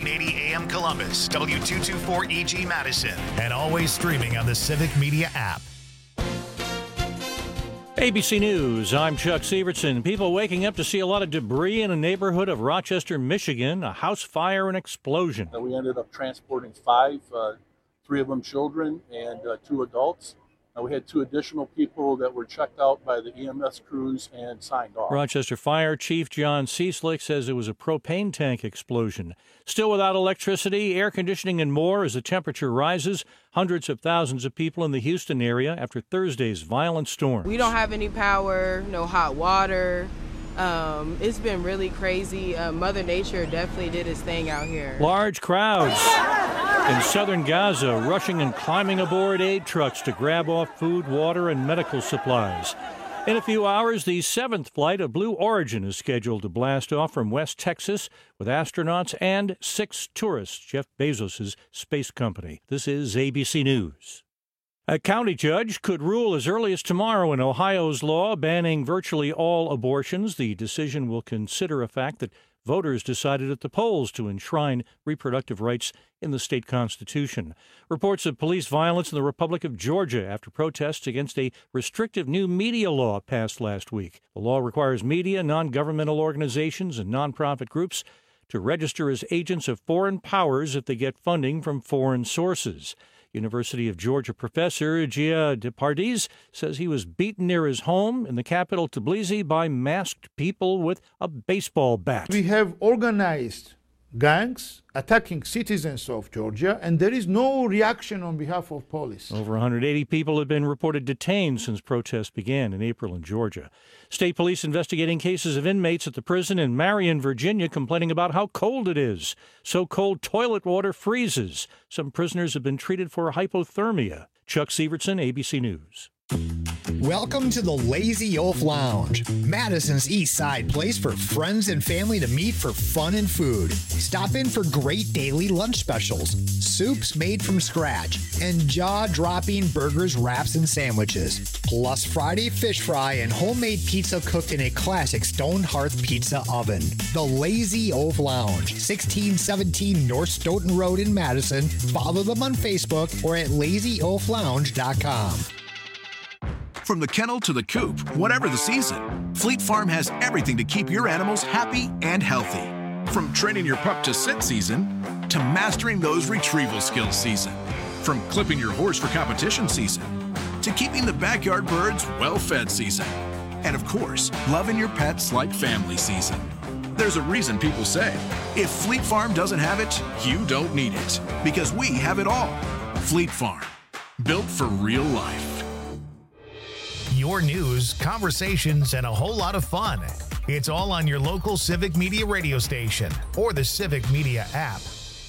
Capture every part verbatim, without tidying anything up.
thirteen eighty A M Columbus, W two twenty-four E G Madison, and always streaming on the Civic Media app. A B C News, I'm Chuck Severson. People waking up to see a lot of debris in a neighborhood of Rochester, Michigan, a house fire and explosion. We ended up transporting five, uh, three of them children and uh, two adults. Uh, we had two additional people that were checked out by the E M S crews and signed off. Rochester Fire Chief John Cieslik says it was a propane tank explosion. Still without electricity, air conditioning, and more as the temperature rises. Hundreds of thousands of people in the Houston area after Thursday's violent storm. We don't have any power, no hot water. Um, it's been really crazy. Uh, Mother Nature definitely did its thing out here. Large crowds in southern Gaza rushing and climbing aboard aid trucks to grab off food, water, and medical supplies. In a few hours, the seventh flight of Blue Origin is scheduled to blast off from West Texas with astronauts and six tourists, Jeff Bezos' space company. This is A B C News. A county judge could rule as early as tomorrow in Ohio's law banning virtually all abortions. The decision will consider a fact that voters decided at the polls to enshrine reproductive rights in the state constitution. Reports of police violence in the Republic of Georgia after protests against a restrictive new media law passed last week. The law requires media, non-governmental organizations, and nonprofit groups to register as agents of foreign powers if they get funding from foreign sources. University of Georgia professor Gia DePardis says he was beaten near his home in the capital, Tbilisi, by masked people with a baseball bat. We have organized gangs attacking citizens of Georgia, and there is no reaction on behalf of police. Over one hundred eighty people have been reported detained since protests began in April in Georgia. State police investigating cases of inmates at the prison in Marion, Virginia, complaining about how cold it is. So cold toilet water freezes. Some prisoners have been treated for hypothermia. Chuck Severson, A B C News. Welcome to the Lazy Oaf Lounge, Madison's East Side place for friends and family to meet for fun and food. Stop in for great daily lunch specials, soups made from scratch, and jaw-dropping burgers, wraps, and sandwiches. Plus Friday fish fry and homemade pizza cooked in a classic stone hearth pizza oven. The Lazy Oaf Lounge, sixteen seventeen North Stoughton Road in Madison. Follow them on Facebook or at lazy oaf lounge dot com. From the kennel to the coop, whatever the season, Fleet Farm has everything to keep your animals happy and healthy. From training your pup to sit season, to mastering those retrieval skills season. From clipping your horse for competition season, to keeping the backyard birds well-fed season. And of course, loving your pets like family season. There's a reason people say, if Fleet Farm doesn't have it, you don't need it. Because we have it all. Fleet Farm, built for real life. Your news, conversations, and a whole lot of fun. It's all on your local Civic Media radio station or the Civic Media app.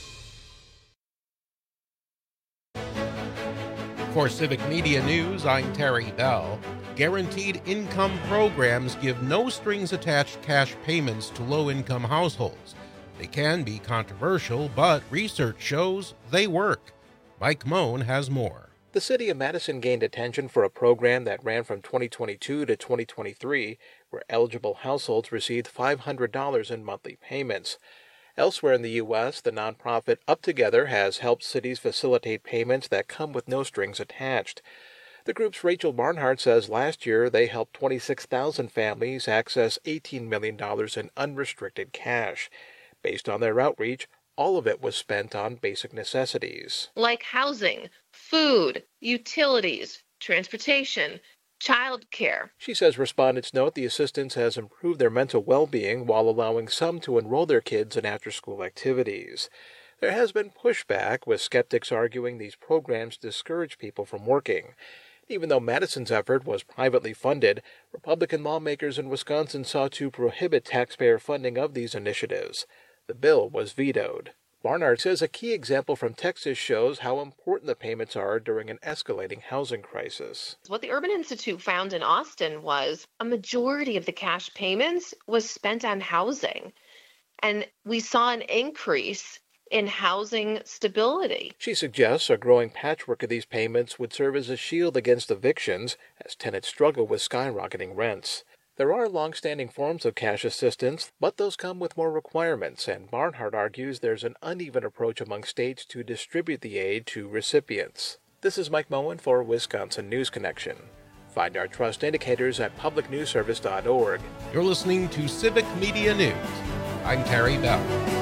For Civic Media News, I'm Terry Bell. Guaranteed income programs give no strings attached cash payments to low-income households. They can be controversial, but research shows they work. Mike Moan has more. The city of Madison gained attention for a program that ran from twenty twenty-two to twenty twenty-three, where eligible households received five hundred dollars in monthly payments. Elsewhere in the U S, the nonprofit Up Together has helped cities facilitate payments that come with no strings attached. The group's Rachel Barnhart says last year they helped twenty-six thousand families access eighteen million dollars in unrestricted cash. Based on their outreach, all of it was spent on basic necessities. Like housing, food, utilities, transportation, child care. She says respondents note the assistance has improved their mental well-being while allowing some to enroll their kids in after-school activities. There has been pushback, with skeptics arguing these programs discourage people from working. Even though Madison's effort was privately funded, Republican lawmakers in Wisconsin sought to prohibit taxpayer funding of these initiatives. The bill was vetoed. Barnard says a key example from Texas shows how important the payments are during an escalating housing crisis. What the Urban Institute found in Austin was a majority of the cash payments was spent on housing, and we saw an increase in housing stability. She suggests a growing patchwork of these payments would serve as a shield against evictions as tenants struggle with skyrocketing rents. There are long-standing forms of cash assistance, but those come with more requirements, and Barnhart argues there's an uneven approach among states to distribute the aid to recipients. This is Mike Moen for Wisconsin News Connection. Find our trust indicators at public news service dot org. You're listening to Civic Media News. I'm Terry Bell.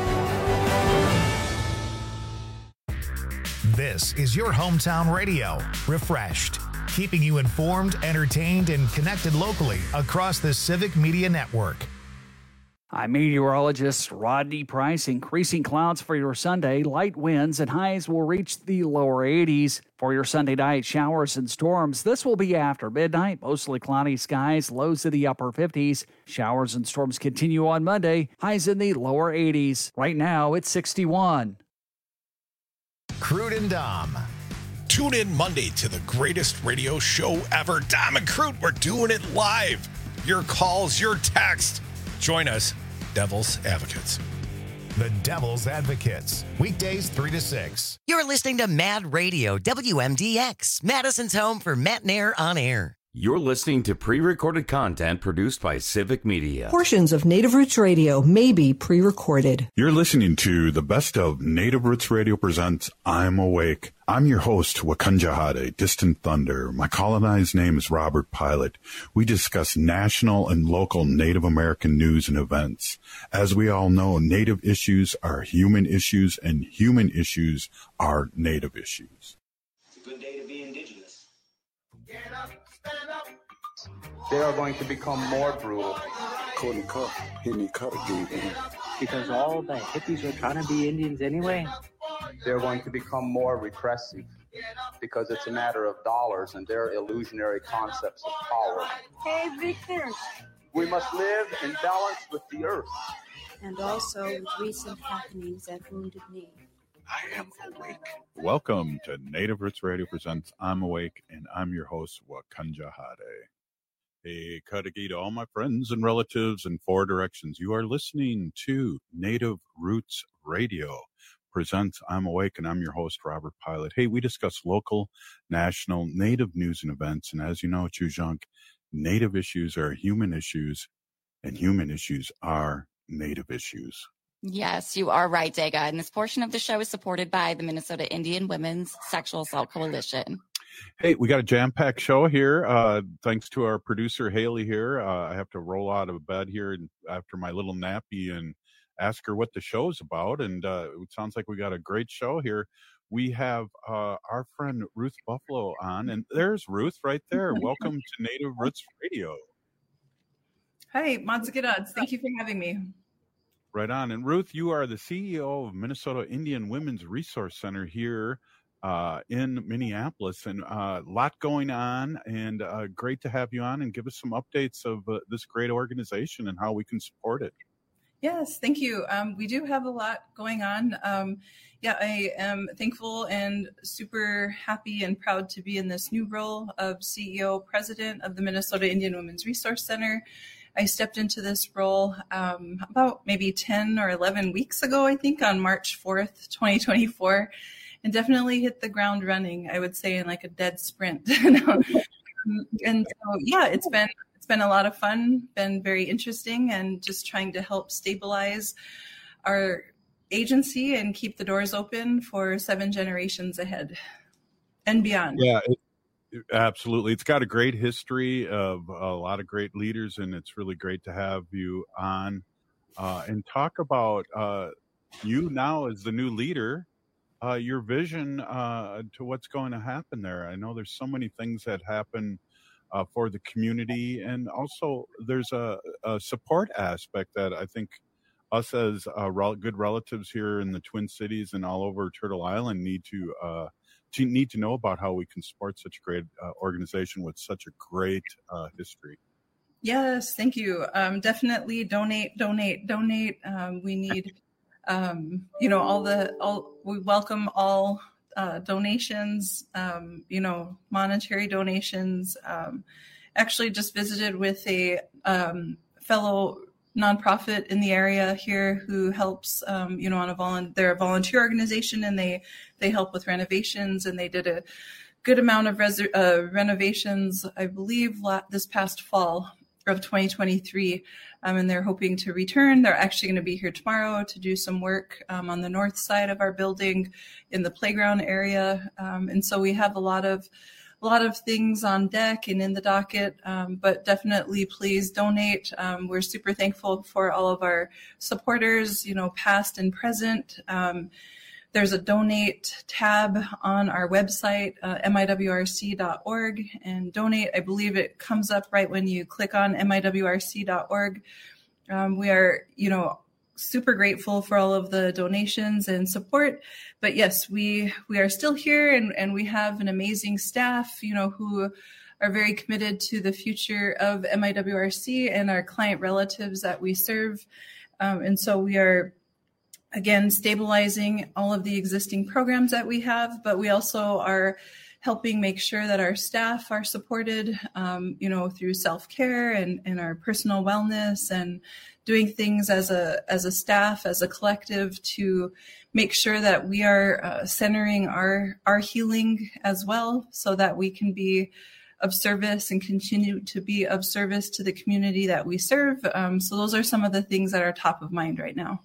This is your hometown radio, Refreshed, keeping you informed, entertained, and connected locally across the Civic Media Network. I'm meteorologist Rodney Price. Increasing clouds for your Sunday. Light winds and highs will reach the lower eighties. For your Sunday night, showers and storms. This will be after midnight. Mostly cloudy skies, lows in the upper fifties. Showers and storms continue on Monday. Highs in the lower eighties. Right now, it's sixty-one. Crude and Dom. Tune in Monday to the greatest radio show ever. Dom and Crude, we're doing it live. Your calls, your text. Join us, Devil's Advocates. The Devil's Advocates, weekdays three to six. You're listening to Mad Radio, W M D X, Madison's home for Matt Nair on air. You're listening to pre-recorded content produced by Civic Media. Portions of Native Roots Radio may be pre-recorded. You're listening to the best of Native Roots Radio presents I'm Awake. I'm your host, Wakunjahade, Distant Thunder. My colonized name is Robert Pilot. We discuss national and local Native American news and events. As we all know, Native issues are human issues, and human issues are Native issues. It's a good day to be indigenous. Get up, stand up. They are going to become more brutal. Couldn't cut, hit me cut again. Because all the hippies are trying to be Indians anyway. They're going to become more repressive because it's a matter of dollars and their illusionary concepts of power. Hey, Victor. We must live in balance with the earth. And also with recent happenings at Wounded Knee. I am awake. Welcome to Native Roots Radio presents I'm Awake, and I'm your host, Wakunjahade. Hey, Kadagi to all my friends and relatives in four directions. You are listening to Native Roots Radio presents I'm Awake, and I'm your host, Robert Pilot. Hey, we discuss local, national, Native news and events, and as you know, Chujunk, Native issues are human issues, and human issues are Native issues. Yes, you are right, Dega. And this portion of the show is supported by the Minnesota Indian Women's Sexual Assault Coalition. Hey, we got a jam-packed show here. Uh, thanks to our producer, Haley, here. Uh, I have to roll out of bed here after my little nappy and ask her what the show's about. And uh, it sounds like we got a great show here. We have uh, our friend Ruth Buffalo on. And there's Ruth right there. Welcome to Native Roots Radio. Hi, Matsukidats. Thank you for having me. Right on. And Ruth, you are the C E O of Minnesota Indian Women's Resource Center here uh, in Minneapolis, and a uh, lot going on, and uh, great to have you on and give us some updates of uh, this great organization and how we can support it. Yes, thank you. Um, we do have a lot going on. Um, yeah, I am thankful and super happy and proud to be in this new role of C E O President of the Minnesota Indian Women's Resource Center. I stepped into this role um, about maybe ten or eleven weeks ago, I think, on March fourth, twenty twenty-four, and definitely hit the ground running, I would say, in like a dead sprint. And so, yeah, it's been it's been a lot of fun, been very interesting, and just trying to help stabilize our agency and keep the doors open for seven generations ahead and beyond. Yeah. It- Absolutely. It's got a great history of a lot of great leaders, and it's really great to have you on uh, and talk about uh, you now as the new leader, uh, your vision uh, to what's going to happen there. I know there's so many things that happen uh, for the community, and also there's a, a support aspect that I think us as uh, rel- good relatives here in the Twin Cities and all over Turtle Island need to uh, to need to know about how we can support such a great uh, organization with such a great uh, history. Yes, thank you. Um, definitely donate, donate, donate. Um, we need, um, you know, all the, all, we welcome all uh, donations, um, you know, monetary donations. Um, actually just visited with a um, fellow nonprofit in the area here who helps, um, you know, on a volunteer, they're a volunteer organization, and they, they help with renovations, and they did a good amount of res- uh, renovations, I believe, la- this past fall. of twenty twenty-three, um, and they're hoping to return. They're actually going to be here tomorrow to do some work um, on the north side of our building in the playground area. Um, and so we have a lot of a lot of things on deck and in the docket, um, but definitely please donate. Um, we're super thankful for all of our supporters, you know, past and present. Um, There's a donate tab on our website, uh, M I W R C dot org, and donate. I believe it comes up right when you click on M I W R C dot org. Um, we are, you know, super grateful for all of the donations and support. But yes, we we are still here, and, and we have an amazing staff, you know, who are very committed to the future of M I W R C and our client relatives that we serve. Um, and so we are, again, stabilizing all of the existing programs that we have, but we also are helping make sure that our staff are supported, um, you know, through self-care and, and our personal wellness, and doing things as a as a staff, as a collective, to make sure that we are uh, centering our our healing as well, so that we can be of service and continue to be of service to the community that we serve. Um, so those are some of the things that are top of mind right now.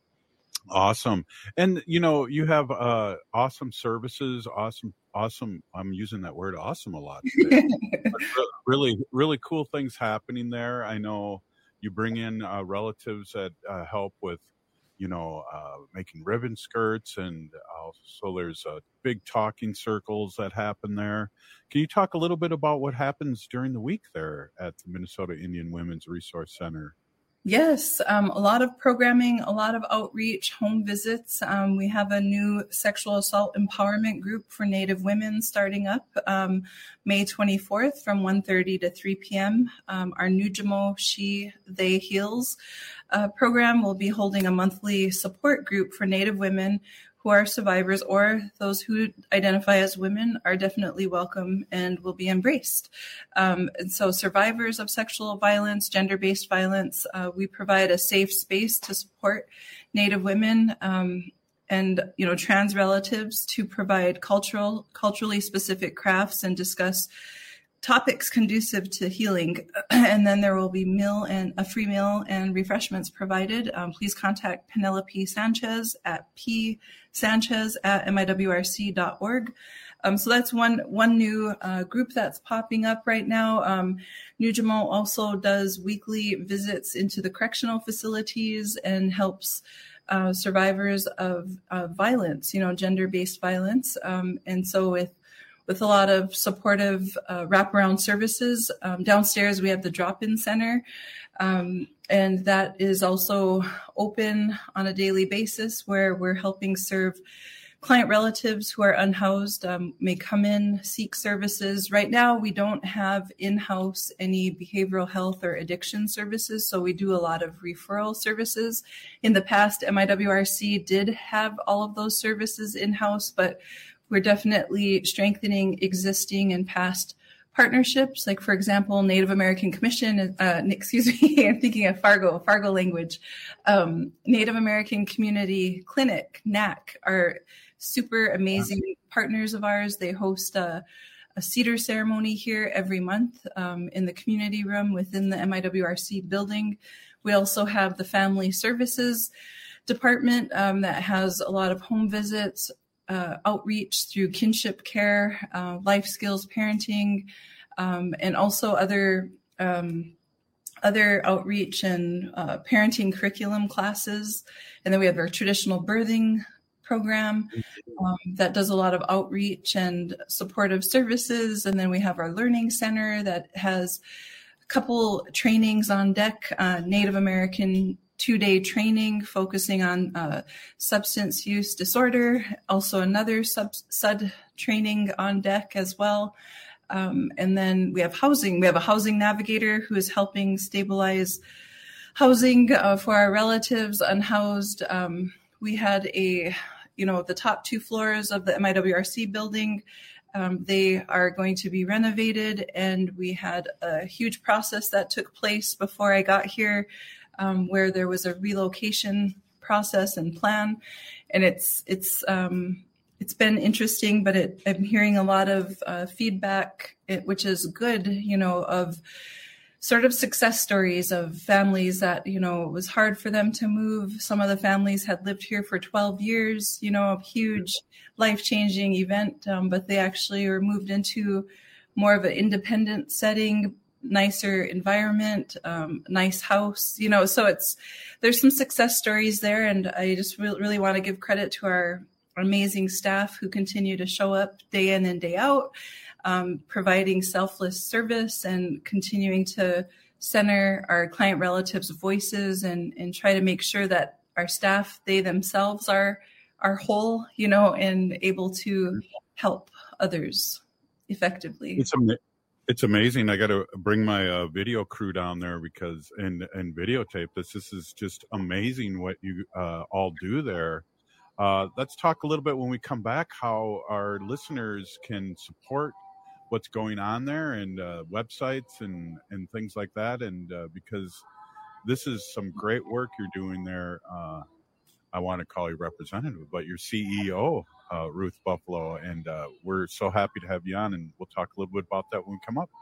Awesome. And, you know, you have uh, awesome services, awesome, awesome. I'm using that word awesome a lot today. really, really cool things happening there. I know you bring in uh, relatives that uh, help with, you know, uh, making ribbon skirts, and also there's uh, big talking circles that happen there. Can you talk a little bit about what happens during the week there at the Minnesota Indian Women's Resource Center? Yes, um, a lot of programming, a lot of outreach, home visits. Um, we have a new sexual assault empowerment group for Native women starting up um, May twenty-fourth from one thirty to three p.m. Um, our Nujamo She They Heals uh, program will be holding a monthly support group for Native women who are survivors, or those who identify as women are definitely welcome and will be embraced. Um, and so survivors of sexual violence, gender-based violence, uh, we provide a safe space to support Native women um, and, you know, trans relatives, to provide cultural, culturally specific crafts and discuss topics conducive to healing. And then there will be meal and a free meal and refreshments provided. Um, please contact Penelope Sanchez at p sanchez at m i w r c dot org. Um, so that's one one new uh, group that's popping up right now. Um, Nujamo also does weekly visits into the correctional facilities and helps uh, survivors of uh, violence, you know, gender-based violence. Um, and so with with a lot of supportive uh, wraparound services. Um, downstairs, we have the drop-in center, um, and that is also open on a daily basis, where we're helping serve client relatives who are unhoused, um, may come in, seek services. Right now, we don't have in-house any behavioral health or addiction services, so we do a lot of referral services. In the past, M I W R C did have all of those services in-house, but we're definitely strengthening existing and past partnerships. Like, for example, Native American Commission, uh, excuse me, I'm thinking of Fargo, Fargo language. Um, Native American Community Clinic, N A C, are super amazing wow. partners of ours. They host a, a cedar ceremony here every month um, in the community room within the M I W R C building. We also have the Family Services Department um, that has a lot of home visits, Uh, outreach through kinship care, uh, life skills parenting, um, and also other um, other outreach and uh, parenting curriculum classes. And then we have our traditional birthing program um, that does a lot of outreach and supportive services. And then we have our learning center that has a couple trainings on deck, uh, Native American two-day training focusing on uh, substance use disorder, also another sub sud training on deck as well. Um, and then we have housing. We have a housing navigator who is helping stabilize housing uh, for our relatives unhoused. Um, we had a, you know, the top two floors of the M I W R C building, um, they are going to be renovated, and we had a huge process that took place before I got here, Um, where there was a relocation process and plan, and it's it's um, it's been interesting. But it, I'm hearing a lot of uh, feedback, it, which is good, you know, of sort of success stories of families that, you know, it was hard for them to move. Some of the families had lived here for twelve years, you know, a huge life-changing event, um, but they actually were moved into more of an independent setting, nicer environment, um, nice house, you know, so it's, there's some success stories there. And I just really, really want to give credit to our amazing staff who continue to show up day in and day out, um, providing selfless service and continuing to center our client relatives' voices and, and try to make sure that our staff, they themselves are, are whole, you know, and able to help others effectively. It's amazing. It's amazing. I got to bring my uh, video crew down there because and and videotape this. This is just amazing what you uh, all do there. Uh, let's talk a little bit when we come back how our listeners can support what's going on there and uh, websites and and things like that. And uh, because this is some great work you're doing there. Uh, I want to call you representative, but you're C E O, uh, Ruth Buffalo, and uh, we're so happy to have you on, and we'll talk a little bit about that when we come up.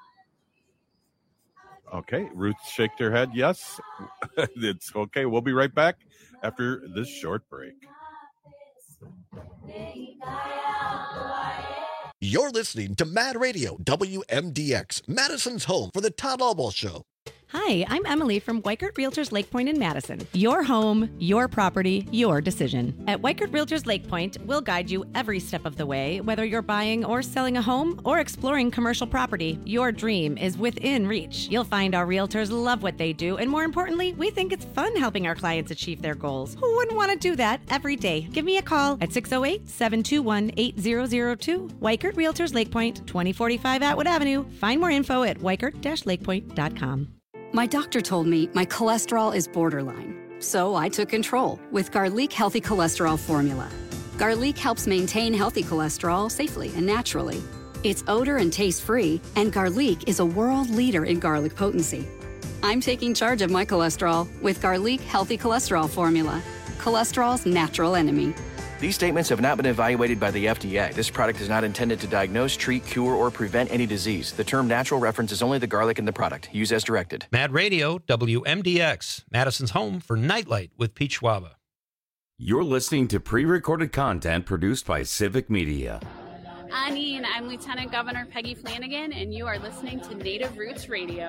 Okay, Ruth shaked her head. Yes, it's okay. We'll be right back after this short break. You're listening to Mad Radio, W M D X, Madison's home for the Todd Albaugh Show. Hi, I'm Emily from Weikert Realtors Lake Point in Madison. Your home, your property, your decision. At Weikert Realtors Lake Point, we'll guide you every step of the way, whether you're buying or selling a home or exploring commercial property. Your dream is within reach. You'll find our realtors love what they do, and more importantly, we think it's fun helping our clients achieve their goals. Who wouldn't want to do that every day? Give me a call at six oh eight, seven two one, eight zero zero two. Weikert Realtors Lake Point, twenty forty-five Atwood Avenue. Find more info at weikert dash lakepoint dot com. My doctor told me my cholesterol is borderline, so I took control with Garlic Healthy Cholesterol Formula. Garlic helps maintain healthy cholesterol safely and naturally. It's odor and taste-free, and Garlic is a world leader in garlic potency. I'm taking charge of my cholesterol with Garlic Healthy Cholesterol Formula, cholesterol's natural enemy. These statements have not been evaluated by the F D A. This product is not intended to diagnose, treat, cure, or prevent any disease. The term natural references only the garlic in the product. Use as directed. Mad Radio, W M D X, Madison's home for Nightlight with Pete Schwaba. You're listening to pre-recorded content produced by Civic Media. Anine, I'm Lieutenant Governor Peggy Flanagan, and you are listening to Native Roots Radio.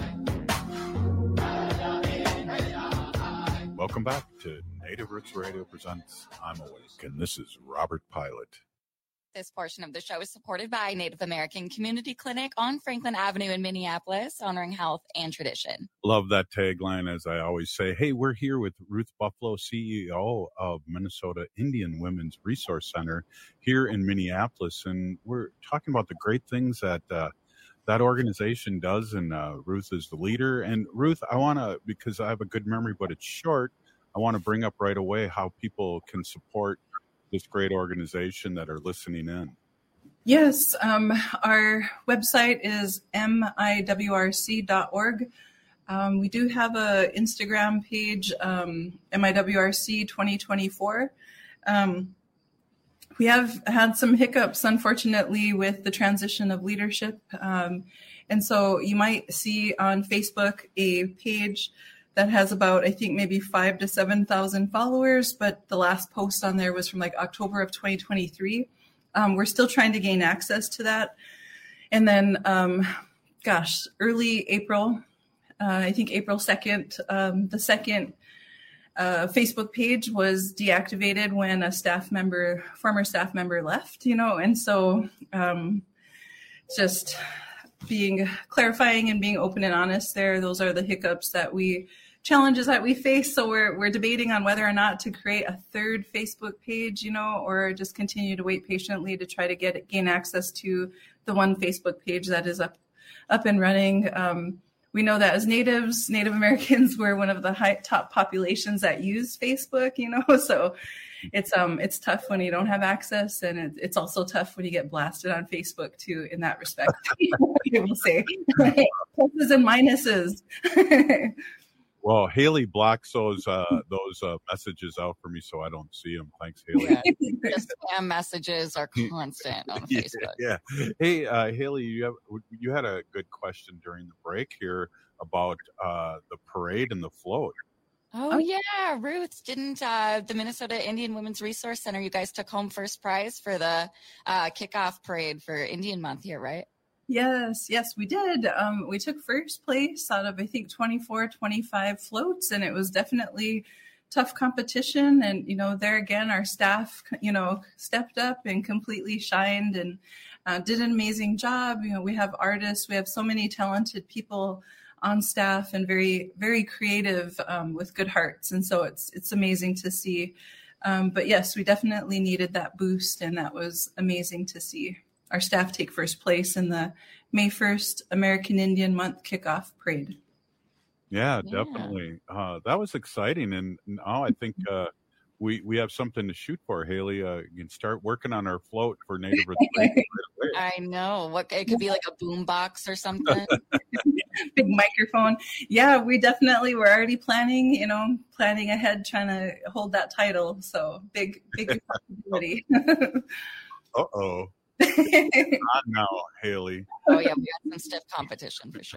Welcome back to Native Roots Radio presents I'm Awake, and this is Robert Pilot. This portion of the show is supported by Native American Community Clinic on Franklin Avenue in Minneapolis, honoring health and tradition. Love that tagline, as I always say. Hey, we're here with Ruth Buffalo, C E O of Minnesota Indian Women's Resource Center here in Minneapolis, and we're talking about the great things that uh, that organization does, and uh, Ruth is the leader. And Ruth, I want to, because I have a good memory, but it's short, I want to bring up right away how people can support this great organization that are listening in. Yes, um, our website is M I W R C dot org. Um, we do have a Instagram page, um, M I W R C twenty twenty-four. Um, we have had some hiccups, unfortunately, with the transition of leadership. Um, and so you might see on Facebook a page that has about, I think, maybe five to seven thousand followers, but the last post on there was from like October of twenty twenty-three. Um, we're still trying to gain access to that. And then, um, gosh, early April, uh, I think April second, um, the second uh, Facebook page was deactivated when a staff member, former staff member left, you know, and so um, just being clarifying and being open and honest there, those are the hiccups that we, challenges that we face. So we're we're debating on whether or not to create a third Facebook page, you know, or just continue to wait patiently to try to get gain access to the one Facebook page that is up up and running. Um, we know that as natives, Native Americans, we're one of the high, top populations that use Facebook, you know, so it's um it's tough when you don't have access, and it, it's also tough when you get blasted on Facebook too. In that respect, I will say pluses and minuses. Well, Haley blocks those uh, those uh, messages out for me, so I don't see them. Thanks, Haley. Yeah, the spam messages are constant on yeah, Facebook. yeah. Hey, uh, Haley, you have you had a good question during the break here about uh, the parade and the float. Oh, yeah, Ruth, didn't uh, the Minnesota Indian Women's Resource Center, you guys took home first prize for the uh, kickoff parade for Indian Month here, right? Yes, yes, we did. Um, we took first place out of, I think, twenty-four, twenty-five floats, and it was definitely tough competition. And, you know, there again, our staff, you know, stepped up and completely shined and uh, did an amazing job. You know, we have artists, we have so many talented people on staff and very, very creative um, with good hearts. And so it's, it's amazing to see. Um, but yes, we definitely needed that boost, and that was amazing to see our staff take first place in the May first American Indian Month kickoff parade. Yeah, Yeah. definitely. Uh, that was exciting. And now I think uh, we, we have something to shoot for, Haley. Uh, you can start working on our float for Native Roots Radio right away. I know. What it could be like a boom box or something. Big microphone. Yeah, we definitely were already planning, you know, planning ahead, trying to hold that title. So big, big responsibility. Uh-oh. On now, Haley. Oh, yeah, we had some stiff competition for sure.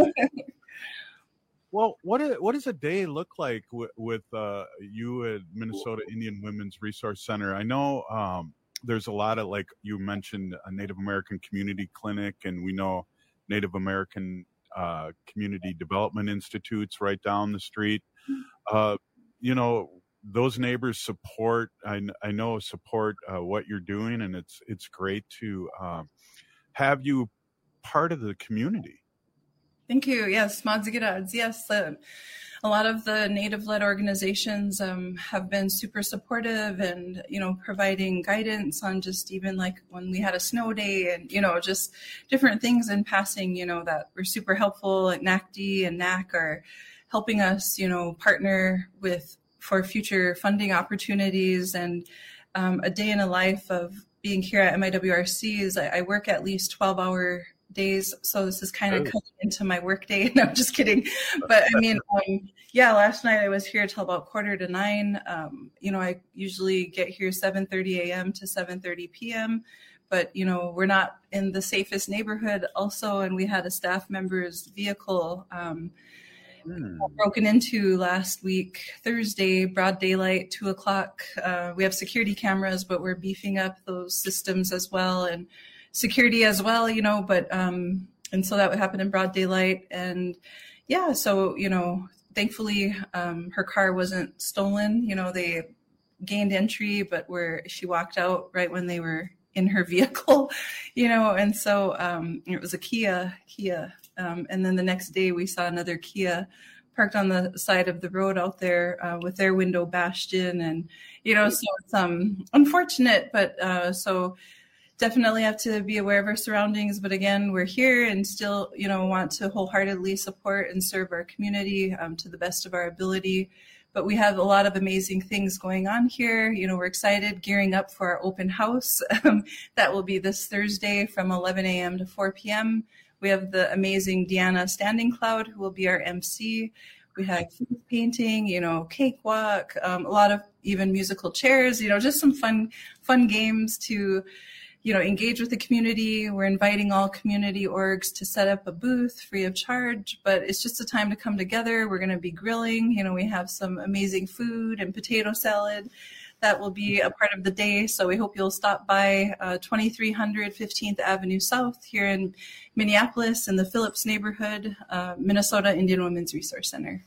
Well, what is, what does a day look like with, with uh, you at Minnesota Indian Women's Resource Center? I know um, there's a lot of, like you mentioned, a Native American community clinic, and we know Native American uh, community development institutes right down the street. Uh, you know, those neighbors support, I, I know support uh, what you're doing, and it's it's great to uh, have you part of the community. Thank you. Yes, Madzigidads. Yes, uh, a lot of the Native-led organizations um, have been super supportive and, you know, providing guidance on just even like when we had a snow day and, you know, just different things in passing, you know, that were super helpful. Like N A C D and N A C are helping us, you know, partner with for future funding opportunities. And um, a day in a life of being here at M I W R C is I, I work at least twelve hour days, so this is kind of cutting into my work day. No, I'm just kidding. But I mean, um, yeah, last night I was here till about quarter to nine. Um, you know, I usually get here seven thirty a.m. to seven thirty p.m. But, you know, we're not in the safest neighborhood also, and we had a staff member's vehicle um, mm. broken into last week, Thursday, broad daylight, two o'clock. Uh, we have security cameras, but we're beefing up those systems as well, and security as well, you know, but, um, and so that would happen in broad daylight. And yeah, so, you know, thankfully, um, her car wasn't stolen. You know, they gained entry, but where she walked out right when they were in her vehicle, you know, and so, um, it was a Kia, Kia. Um, and then the next day we saw another Kia parked on the side of the road out there, uh, with their window bashed in, and, you know, so it's, um, unfortunate, but, uh, so, definitely have to be aware of our surroundings. But again, we're here and still, you know, want to wholeheartedly support and serve our community um, to the best of our ability. But we have a lot of amazing things going on here. You know, we're excited, gearing up for our open house. Um, that will be this Thursday from eleven a.m. to four p.m. We have the amazing Deanna Standing Cloud, who will be our M C. We have food painting, you know, cakewalk, um, a lot of even musical chairs, you know, just some fun, fun games to, you know, engage with the community. We're inviting all community orgs to set up a booth free of charge, but it's just a time to come together. We're going to be grilling. You know, we have some amazing food and potato salad that will be a part of the day. So we hope you'll stop by uh, twenty-three hundred fifteenth Avenue South here in Minneapolis in the Phillips neighborhood, uh, Minnesota Indian Women's Resource Center.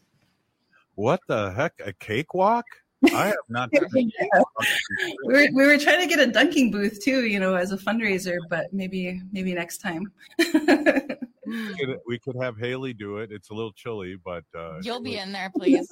What the heck? A cakewalk? I have not. yeah. we, were, we were trying to get a dunking booth too, you know, as a fundraiser, but maybe maybe next time. we, could, we could have Haley do it. It's a little chilly, but uh, you'll be in there, please.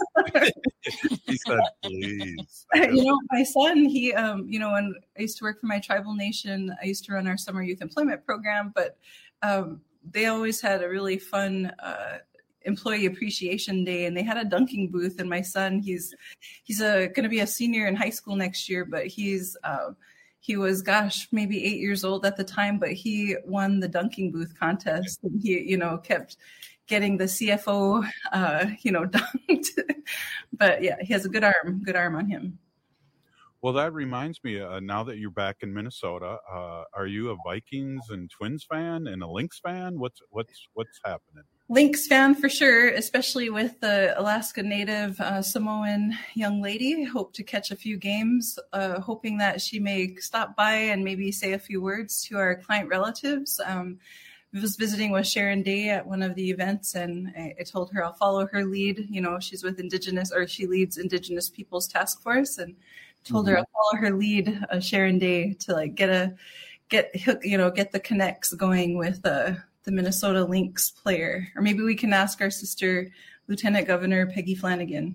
He said, "Please." You know, my son, he, um, you know, when I used to work for my tribal nation, I used to run our summer youth employment program, but um, they always had a really fun. Uh, employee appreciation day, and they had a dunking booth, and my son, he's he's a going to be a senior in high school next year, but he's uh, he was gosh maybe eight years old at the time, but he won the dunking booth contest, and he, you know, kept getting the C F O, uh, you know, dunked. But yeah, he has a good arm, good arm on him. Well, that reminds me, uh, now that you're back in Minnesota, uh, are you a Vikings and Twins fan and a Lynx fan? What's what's what's happening? Lynx fan for sure, especially with the Alaska Native uh, Samoan young lady. Hope to catch a few games, uh, hoping that she may stop by and maybe say a few words to our client relatives. Um, I was visiting with Sharon Day at one of the events, and I, I told her I'll follow her lead. You know, she's with Indigenous, or she leads Indigenous Peoples Task Force, and told her I'll follow her lead, uh, Sharon Day, to like get a get you know get the connects going with uh, the Minnesota Lynx player. Or maybe we can ask our sister Lieutenant Governor Peggy Flanagan.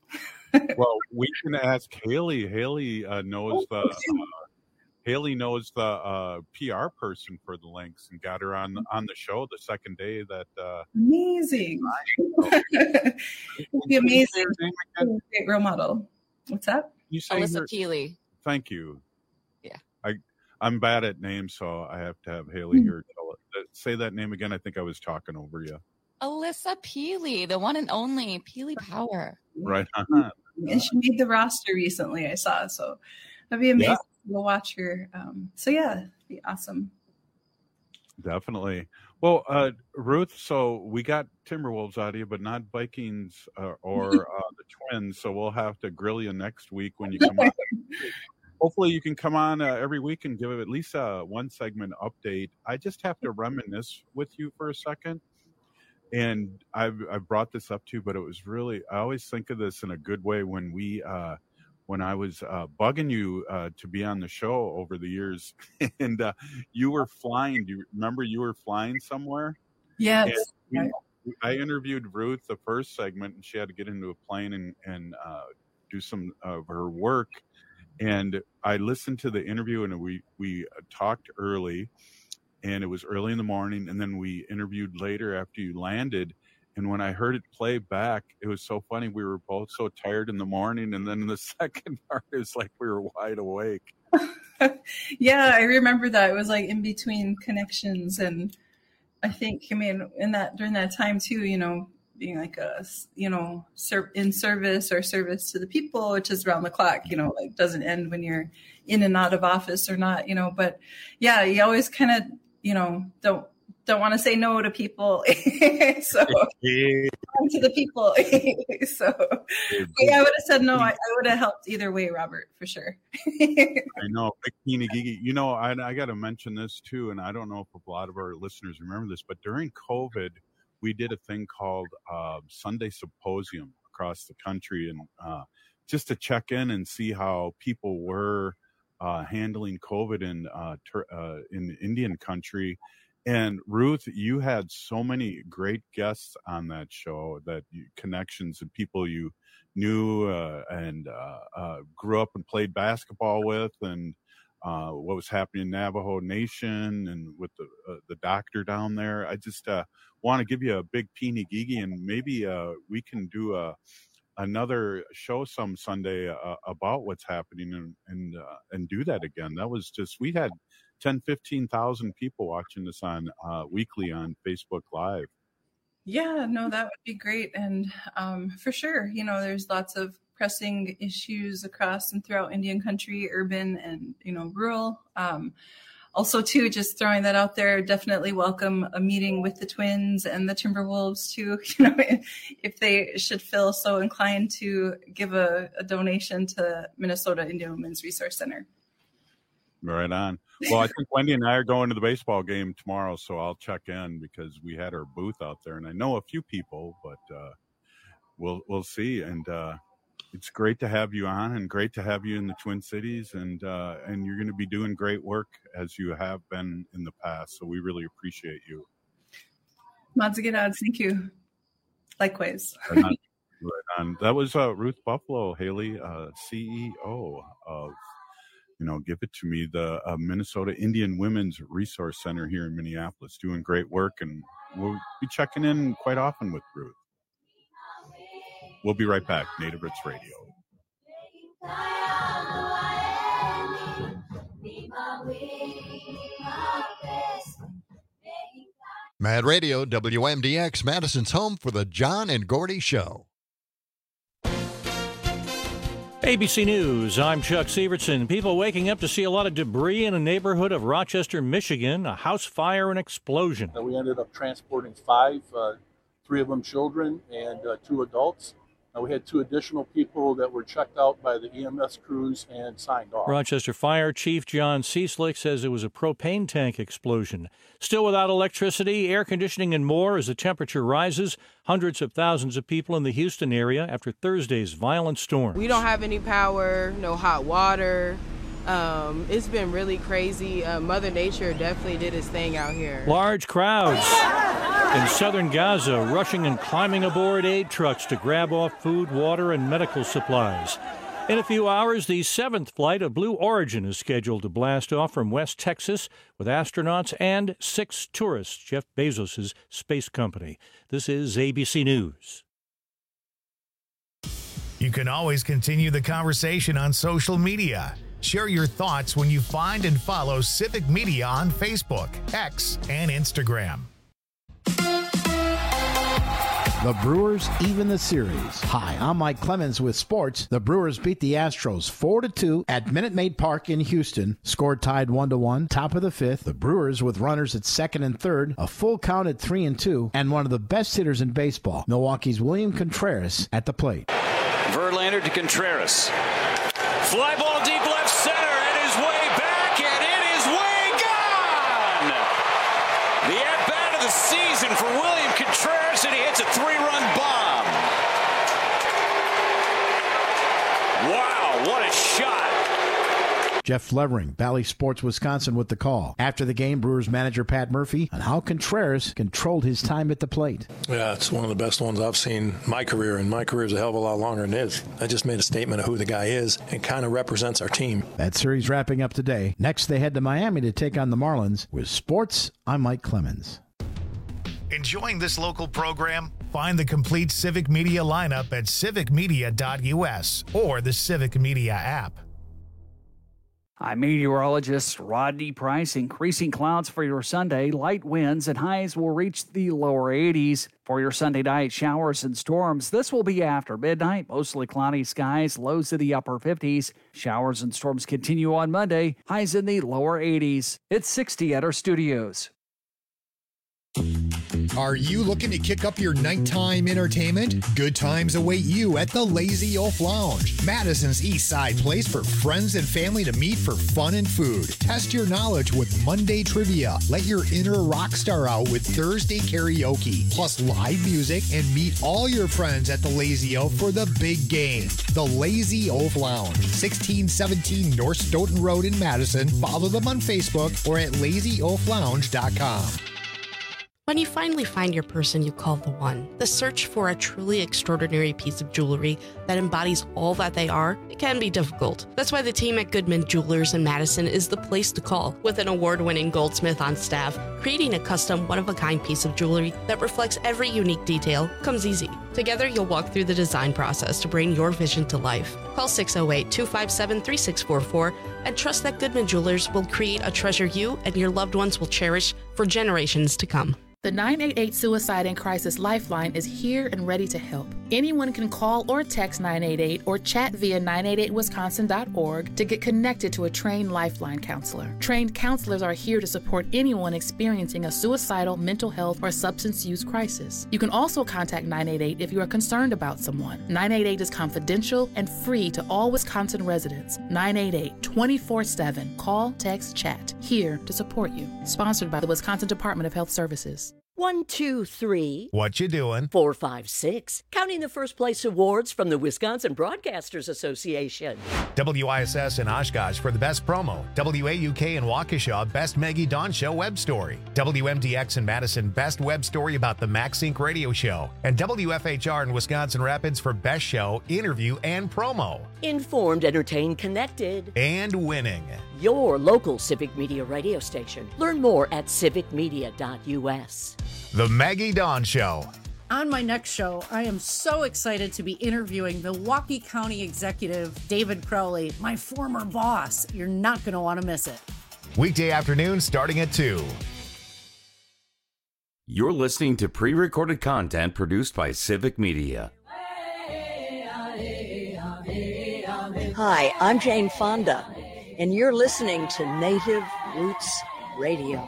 Well, we can ask Haley. Haley uh, knows the uh, Haley knows the uh, P R person for the Lynx and got her on on the show the second day that. Uh, amazing. It would be amazing. Great role model. What's that? You say Alyssa her, Peely. Thank you. Yeah. I I'm bad at names, so I have to have Haley Mm-hmm. here tell it. Say that name again. I think I was talking over you. Alyssa Peely, the one and only Peely Power. Right on. And she made the roster recently, I saw. So that'd be amazing Yeah. to go watch her. Um, so yeah, it'd be awesome. Definitely. Well, uh, Ruth, so we got Timberwolves out of you, but not Vikings uh, or uh, the Twins. So we'll have to grill you next week when you come on. Hopefully you can come on uh, every week and give at least a one segment update. I just have to reminisce with you for a second. And I've, I've brought this up to you, but it was really, I always think of this in a good way when we, uh, when I was uh, bugging you uh, to be on the show over the years, and uh, you were flying. Do you remember you were flying somewhere? Yes. And we, I interviewed Ruth the first segment, and she had to get into a plane and, and uh, do some of her work. And I listened to the interview, and we, we talked early, and it was early in the morning, and then we interviewed later after you landed. And when I heard it play back, it was so funny. We were both so tired in the morning. And then the second part is like we were wide awake. Yeah, I remember that. It was like in between connections. And I think, I mean, in that, during that time too, you know, being like a, you know, ser- in service or service to the people, which is around the clock, you know, like doesn't end when you're in and out of office or not, you know, but yeah, you always kind of, you know, don't, don't want to say no to people. So to the people. So yeah, I would have said no. I, I would have helped either way, Robert, for sure. I know. Big Gigi. You know, I, I got to mention this too, and I don't know if a lot of our listeners remember this, but during COVID, we did a thing called uh, Sunday Symposium across the country, and uh, just to check in and see how people were uh, handling COVID in uh, ter- uh, in Indian country. And Ruth, you had so many great guests on that show, that you, connections and people you knew uh, and uh, uh, grew up and played basketball with, and uh, what was happening in Navajo Nation and with the uh, the doctor down there. I just uh, want to give you a big peeny gigi, and maybe uh, we can do a another show some Sunday uh, about what's happening, and and, uh, and do that again. That was just, we had ten, fifteen thousand people watching this on uh, weekly on Facebook Live. Yeah, no, that would be great. And um, for sure, you know, there's lots of pressing issues across and throughout Indian country, urban and, you know, rural. Um, also, too, just throwing that out there, definitely welcome a meeting with the Twins and the Timberwolves, too, you know, if they should feel so inclined to give a, a donation to Minnesota Indian Women's Resource Center. Right on. Well, I think Wendy and I are going to the baseball game tomorrow, so I'll check in because we had our booth out there, and I know a few people, but uh, we'll we'll see. And uh, it's great to have you on, and great to have you in the Twin Cities, and uh, and you're going to be doing great work as you have been in the past. So we really appreciate you. Madzigadad, thank you. Likewise. Right on. Right on. That was uh, Ruth Buffalo, Haley, uh, C E O of, you know, Give It To Me, the uh, Minnesota Indian Women's Resource Center here in Minneapolis, doing great work, and we'll be checking in quite often with Ruth. We'll be right back. Native Roots Radio. Mad Radio, W M D X, Madison's home for the John and Gordy Show. A B C News, I'm Chuck Severson. People waking up to see a lot of debris in a neighborhood of Rochester, Michigan, a house fire and explosion. We ended up transporting five, uh, three of them children and uh, two adults. Uh, we had two additional people that were checked out by the E M S crews and signed off. Rochester Fire Chief John Cieslik says it was a propane tank explosion. Still without electricity, air conditioning, and more as the temperature rises. Hundreds of thousands of people in the Houston area after Thursday's violent storm. We don't have any power, no hot water. Um, it's been really crazy. Uh, Mother Nature definitely did its thing out here. Large crowds in southern Gaza rushing and climbing aboard aid trucks to grab off food, water, and medical supplies. In a few hours, the seventh flight of Blue Origin is scheduled to blast off from West Texas with astronauts and six tourists, Jeff Bezos' space company. This is A B C News. You can always continue the conversation on social media. Share your thoughts when you find and follow Civic Media on Facebook, X, and Instagram. The Brewers even the series. Hi, I'm Mike Clemens with sports. The Brewers beat the Astros four to two at Minute Maid Park in Houston. Score tied one to one, top of the fifth. The Brewers with runners at second and third, a full count at three and two, and one of the best hitters in baseball, Milwaukee's William Contreras, at the plate. Verlander to Contreras. Fly ball deep left center, and his way back, and it is way gone! The at-bat of the season for William Contreras, and he hits a three-run bomb. Wow, what a shot! Jeff Levering, Bally Sports Wisconsin, with the call. After the game, Brewers manager Pat Murphy on how Contreras controlled his time at the plate. Yeah, it's one of the best ones I've seen in my career, and my career is a hell of a lot longer than his. I just made a statement of who the guy is and kind of represents our team. That series wrapping up today. Next, they head to Miami to take on the Marlins. With sports, I'm Mike Clemens. Enjoying this local program? Find the complete Civic Media lineup at civic media dot u s or the Civic Media app. I'm meteorologist Rodney Price. Increasing clouds for your Sunday. Light winds and highs will reach the lower eighties. For your Sunday night, showers and storms. This will be after midnight. Mostly cloudy skies, lows to the upper fifties. Showers and storms continue on Monday. Highs in the lower eighties. It's sixty at our studios. Are you looking to kick up your nighttime entertainment? Good times await you at the Lazy Oaf Lounge, Madison's East Side place for friends and family to meet for fun and food. Test your knowledge with Monday trivia. Let your inner rock star out with Thursday karaoke, plus live music, and meet all your friends at the Lazy Oaf for the big game. The Lazy Oaf Lounge, sixteen seventeen North Stoughton Road in Madison. Follow them on Facebook or at lazy oaf lounge dot com. When you finally find your person you call the one, the search for a truly extraordinary piece of jewelry that embodies all that they are, it can be difficult. That's why the team at Goodman Jewelers in Madison is the place to call. With an award-winning goldsmith on staff, creating a custom, one-of-a-kind piece of jewelry that reflects every unique detail comes easy. Together, you'll walk through the design process to bring your vision to life. Call six oh eight, two five seven, three six four four and trust that Goodman Jewelers will create a treasure you and your loved ones will cherish for generations to come. The nine eight eight Suicide and Crisis Lifeline is here and ready to help. Anyone can call or text nine eight eight or chat via nine eight eight wisconsin dot org to get connected to a trained Lifeline counselor. Trained counselors are here to support anyone experiencing a suicidal, mental health, or substance use crisis. You can also contact nine eight eight if you are concerned about someone. nine eight eight is confidential and free to all Wisconsin residents. nine eight eight, twenty-four seven. Call, text, chat. Here to support you. Sponsored by the Wisconsin Department of Health Services. One, two, three. What you doing? Four, five, six. Counting the first place awards from the Wisconsin Broadcasters Association. W I S S in Oshkosh for the best promo. W A U K in Waukesha, best Maggie Dawn Show web story. W M D X in Madison, best web story about the MaxSync radio show. And W F H R in Wisconsin Rapids for best show, interview, and promo. Informed, entertained, connected. And winning. Your local Civic Media radio station. Learn more at civic media dot u s. The Maggie Dawn Show. On my next show, I am so excited to be interviewing Milwaukee County Executive David Crowley, my former boss. You're not going to want to miss it. Weekday afternoon starting at two. You're listening to pre-recorded content produced by Civic Media. Hi, I'm Jane Fonda, and you're listening to Native Roots Radio.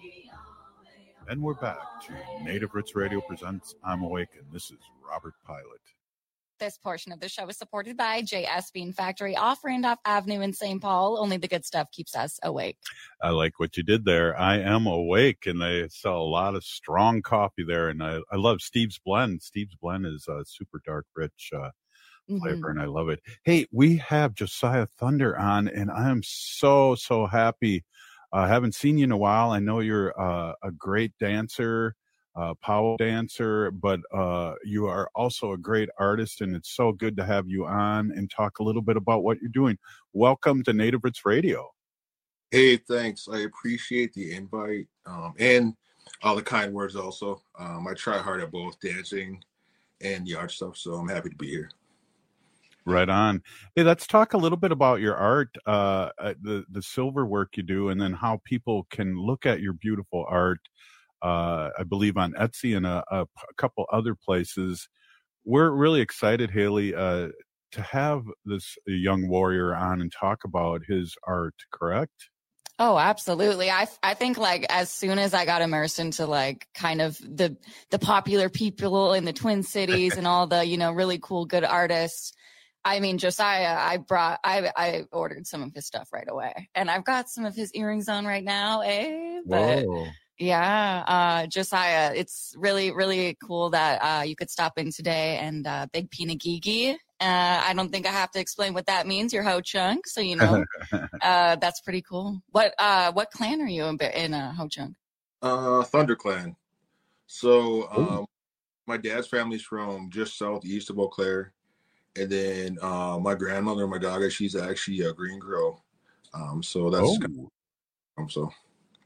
And we're back to Native Roots Radio presents I'm Awake, and this is Robert Pilot. This portion of the show is supported by J S Bean Factory off Randolph Avenue in Saint Paul. Only the good stuff keeps us awake. I like what you did there. I am awake, and they sell a lot of strong coffee there. And I, I love Steve's Blend. Steve's Blend is a super dark, rich uh, flavor, mm-hmm. and I love it. Hey, we have Josiah Thunder on, and I am so, so happy. I uh, haven't seen you in a while. I know you're uh, a great dancer. Uh, power dancer, but uh, you are also a great artist, and it's so good to have you on and talk a little bit about what you're doing. Welcome to Native Roots Radio. Hey, thanks. I appreciate the invite um, and all the kind words also. Um, I try hard at both dancing and the art stuff, so I'm happy to be here. Right on. Hey, let's talk a little bit about your art, uh, the, the silver work you do, and then how people can look at your beautiful art. Uh, I believe on Etsy and a, a, a couple other places. We're really excited, Haley, uh, to have this young warrior on and talk about his art, correct? Oh, absolutely. I, I think like as soon as I got immersed into like kind of the, the popular people in the Twin Cities and all the, you know, really cool, good artists. I mean, Josiah, I brought, I, I ordered some of his stuff right away, and I've got some of his earrings on right now. Eh? But Whoa. Yeah, uh, Josiah, it's really, really cool that uh, you could stop in today. And uh, Big Pinagigi, uh, I don't think I have to explain what that means. You're Ho Chunk, so you know uh, that's pretty cool. What uh, what clan are you in, in uh, Ho Chunk? Uh, Thunder Clan. So um, my dad's family's from just southeast of Eau Claire, and then uh, my grandmother, my dog, she's actually a Green Girl. Um, so that's oh. kind of, um, so.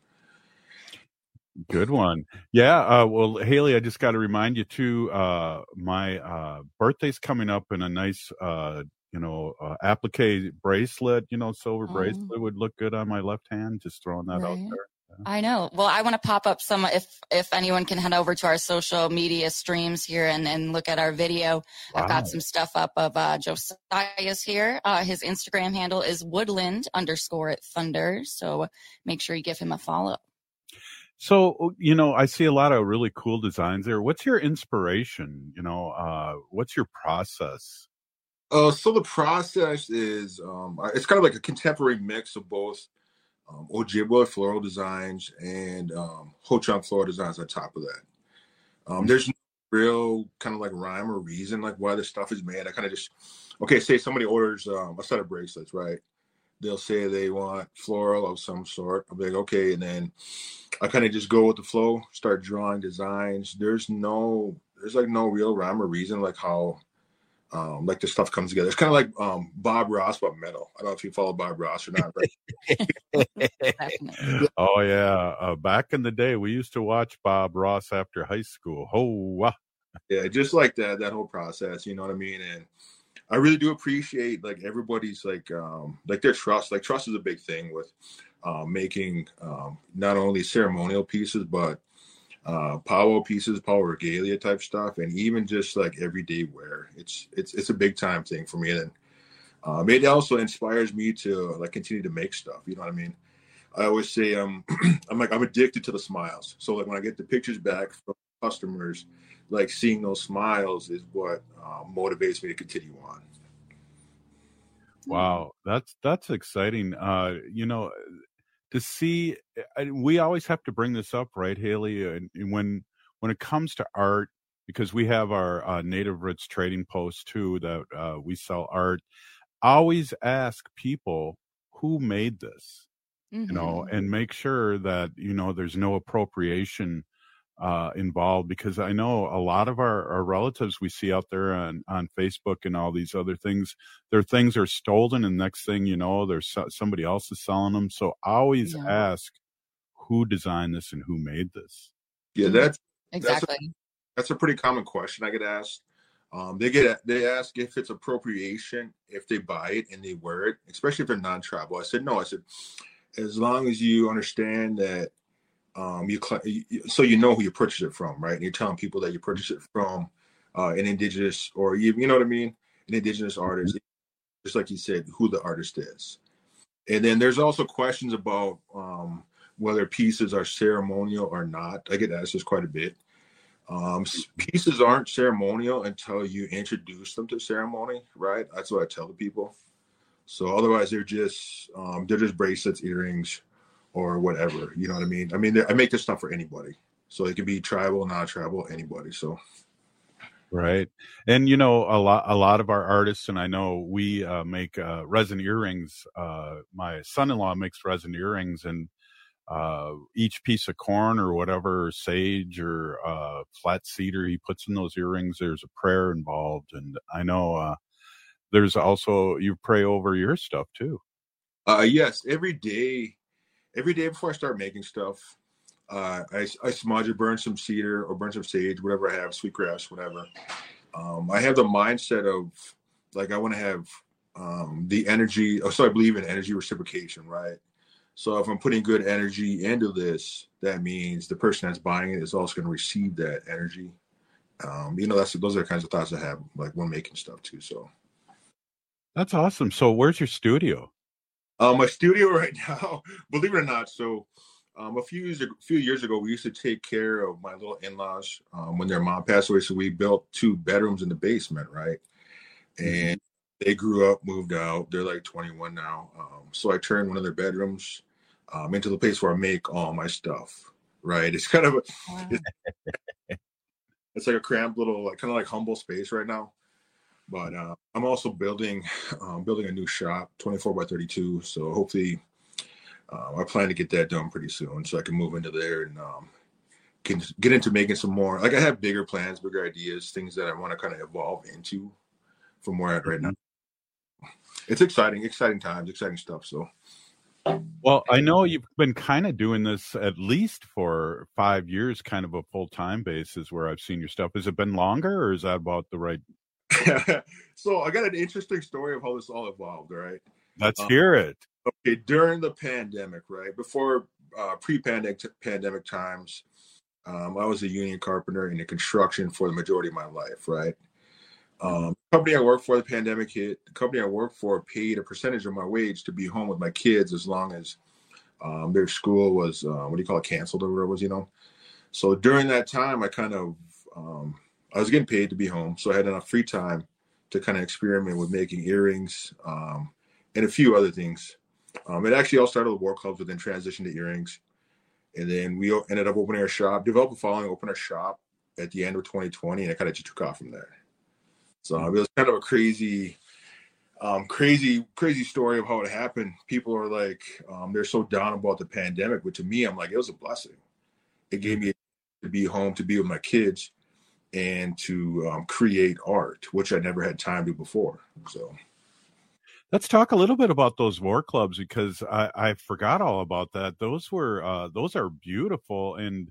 Good one. Yeah. Uh, well, Haley, I just got to remind you too, uh, my, uh, birthday's coming up, and a nice, uh, you know, uh, applique bracelet, you know, silver oh. bracelet would look good on my left hand. Just throwing that right. out there. Yeah. I know. Well, I want to pop up some, if, if anyone can head over to our social media streams here and, and look at our video. Wow. I've got some stuff up of, uh, Josiah's here. Uh, his Instagram handle is woodland underscore thunder. So make sure you give him a follow. So, you know, I see a lot of really cool designs there. What's your inspiration? You know, uh, what's your process? Uh, so the process is, um, it's kind of like a contemporary mix of both um, Ojibwa floral designs and um, Ho Chunk floral designs on top of that. Um, there's no real kind of like rhyme or reason like why this stuff is made. I kind of just, okay, say somebody orders um, a set of bracelets, right? They'll say they want floral of some sort. I'll be like, okay. And then I kind of just go with the flow, start drawing designs. There's no, there's like no real rhyme or reason like how, um, like the stuff comes together. It's kind of like um, Bob Ross, but metal. I don't know if you follow Bob Ross or not. But oh, yeah. Uh, back in the day, we used to watch Bob Ross after high school. Oh, wow. Yeah, just like that, that whole process, you know what I mean? And I really do appreciate like everybody's like um like their trust. Like trust is a big thing with uh, making um, not only ceremonial pieces but uh, powwow pieces, powwow regalia type stuff, and even just like everyday wear. It's it's it's a big time thing for me, and um, it also inspires me to like continue to make stuff. You know what I mean? I always say um I'm like I'm addicted to the smiles. So like when I get the pictures back from customers, like seeing those smiles is what uh, motivates me to continue on. Wow, that's that's exciting. Uh, you know, to see, we always have to bring this up, right, Haley? And when when it comes to art, because we have our uh, Native Roots trading post too that uh, we sell art. Always ask people who made this, mm-hmm. you know, and make sure that you know there's no appropriation uh involved, because I know a lot of our, our relatives we see out there on on Facebook and all these other things, their things are stolen, and next thing you know there's so, somebody else is selling them. So always yeah. ask who designed this and who made this. Yeah, that's exactly that's a, that's a pretty common question I get asked. Um they get they ask if it's appropriation if they buy it and they wear it, especially if they're non-tribal. I said no. I said as long as you understand that um, you, cl- you so you know who you purchase it from, right? And you're telling people that you purchase it from uh, an indigenous, or you, you know what I mean, an indigenous artist, just like you said, who the artist is. And then there's also questions about um, whether pieces are ceremonial or not. I get asked this quite a bit. Um, pieces aren't ceremonial until you introduce them to ceremony, right? That's what I tell the people. So otherwise, they're just um, they're just bracelets, earrings, or whatever. You know what I mean? I mean, I make this stuff for anybody, so it can be tribal, non-tribal, anybody. So. Right. And, you know, a lot, a lot of our artists, and I know we uh, make uh, resin earrings. Uh, my son-in-law makes resin earrings, and uh, each piece of corn or whatever, or sage or uh, flat cedar he puts in those earrings, there's a prayer involved. And I know uh, there's also, you pray over your stuff too. Uh, yes. Every day, every day before I start making stuff, Uh, I, I smudge or burn some cedar or burn some sage, whatever I have, sweetgrass, whatever. Um, I have the mindset of, like, I want to have um, the energy. Oh, so I believe in energy reciprocation, right? So if I'm putting good energy into this, that means the person that's buying it is also going to receive that energy. Um, you know, that's those are the kinds of thoughts I have, like, when making stuff too. So that's awesome. So where's your studio? Uh, my studio right now, believe it or not, so Um, a few years, a few years ago, we used to take care of my little in-laws um, when their mom passed away. So we built two bedrooms in the basement, right? And they grew up, moved out. They're like twenty-one now. Um, so I turned one of their bedrooms um, into the place where I make all my stuff, right? It's kind of a, it's, it's like a cramped little, like kind of like humble space right now. But uh, I'm also building, um, building a new shop, twenty-four by thirty-two. So hopefully. Um, I plan to get that done pretty soon, so I can move into there and um, can get into making some more. Like I have bigger plans, bigger ideas, things that I want to kind of evolve into from where I'm at right now. It's exciting, exciting times, exciting stuff. So, well, I know you've been kind of doing this at least for five years, kind of a full time basis where I've seen your stuff. Has it been longer, or is that about the right? So I got an interesting story of how this all evolved. All right, let's um, hear it. Okay, during the pandemic, right before uh, pre-pandemic pandemic times, um, I was a union carpenter in the construction for the majority of my life, right? Um, the company I worked for, the pandemic hit. The company I worked for paid a percentage of my wage to be home with my kids as long as um, their school was, uh, what do you call it, canceled or whatever it was, you know? So during that time, I kind of, um, I was getting paid to be home. So I had enough free time to kind of experiment with making earrings um, and a few other things. Um, it actually all started with war clubs, but then transitioned to earrings. And then we ended up opening our shop, developed a following, opened our shop at the end of twenty twenty, and it kind of just took off from there. So it was kind of a crazy, um, crazy, crazy story of how it happened. People are like, um, they're so down about the pandemic, but to me, I'm like, it was a blessing. It gave me to be home, to be with my kids, and to um, create art, which I never had time to before. So. Let's talk a little bit about those war clubs, because I, I forgot all about that. Those were uh, those are beautiful, and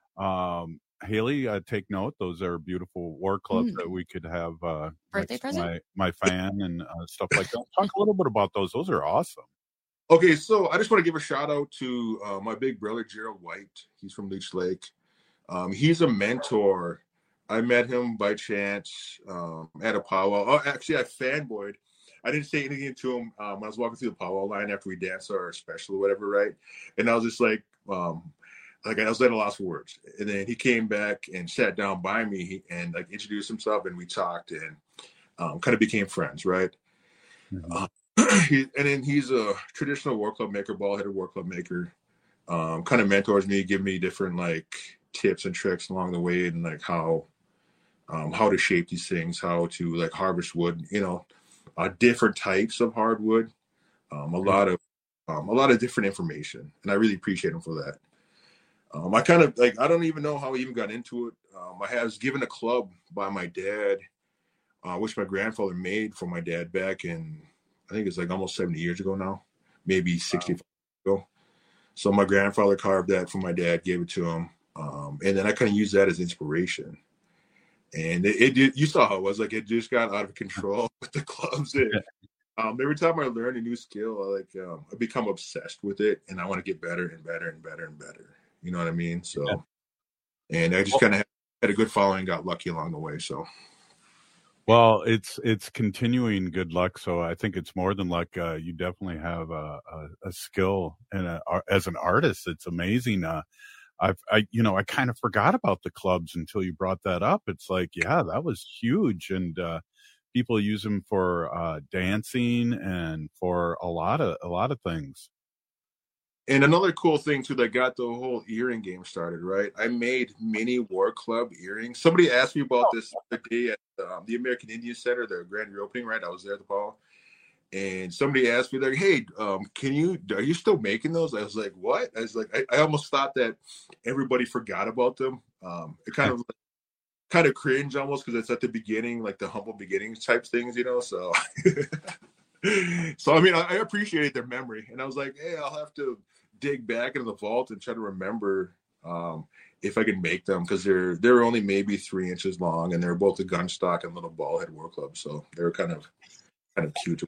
um, Haley, uh, take note. Those are beautiful war clubs mm. that we could have uh, birthday present. My my fan and uh, stuff like that. Talk a little bit about those. Those are awesome. Okay, so I just want to give a shout out to uh, my big brother Gerald White. He's from Leech Lake. Um, he's a mentor. I met him by chance um, at a powwow. Oh, actually, I fanboyed. I didn't say anything to him um, when I was walking through the powwow line after we danced our special or whatever, right? And I was just like, um, like I was at a loss for words. And then he came back and sat down by me and like introduced himself, and we talked and um, kind of became friends, right? Mm-hmm. Uh, he, and then he's a traditional war club maker, ball-headed war club maker. Um, kind of mentors me, give me different like tips and tricks along the way, and like how um, how to shape these things, how to like harvest wood, you know. Uh, different types of hardwood, um, a lot of um, a lot of different information, and I really appreciate him for that. Um, I kind of like I don't even know how I even got into it. Um, I was given a club by my dad, uh, which my grandfather made for my dad back in I think it's like almost seventy years ago now, maybe sixty-five wow. ago. So my grandfather carved that for my dad, gave it to him, um, and then I kind of used that as inspiration. And it, it did, you saw how it was like, it just got out of control with the clubs. And, um, every time I learn a new skill, I like, um, I become obsessed with it, and I want to get better and better and better and better. You know what I mean? So, and I just kind of had a good following, got lucky along the way. So. Well, it's it's continuing good luck. So I think it's more than luck. Uh, you definitely have a, a, a skill, and a, as an artist, it's amazing. Uh, I've, I, you know, I kind of forgot about the clubs until you brought that up. It's like, yeah, that was huge, and uh, people use them for uh, dancing and for a lot of a lot of things. And another cool thing too that got the whole earring game started, right? I made mini War Club earrings. Somebody asked me about this the other day at um, the American Indian Center, their grand reopening, right? I was there at the ball, and somebody asked me like, "Hey, um, can you? Are you still making those?" I was like, "What?" I was like, I, I almost thought that everybody forgot about them. Um, it kind of kind of cringe almost because it's at the beginning, like the humble beginnings type things, you know. So, so I mean, I, I appreciated their memory, and I was like, "Hey, I'll have to dig back into the vault and try to remember um, if I can make them because they're they're only maybe three inches long and they're both a gun stock and little ball head War Club, so they're kind of kind of cute.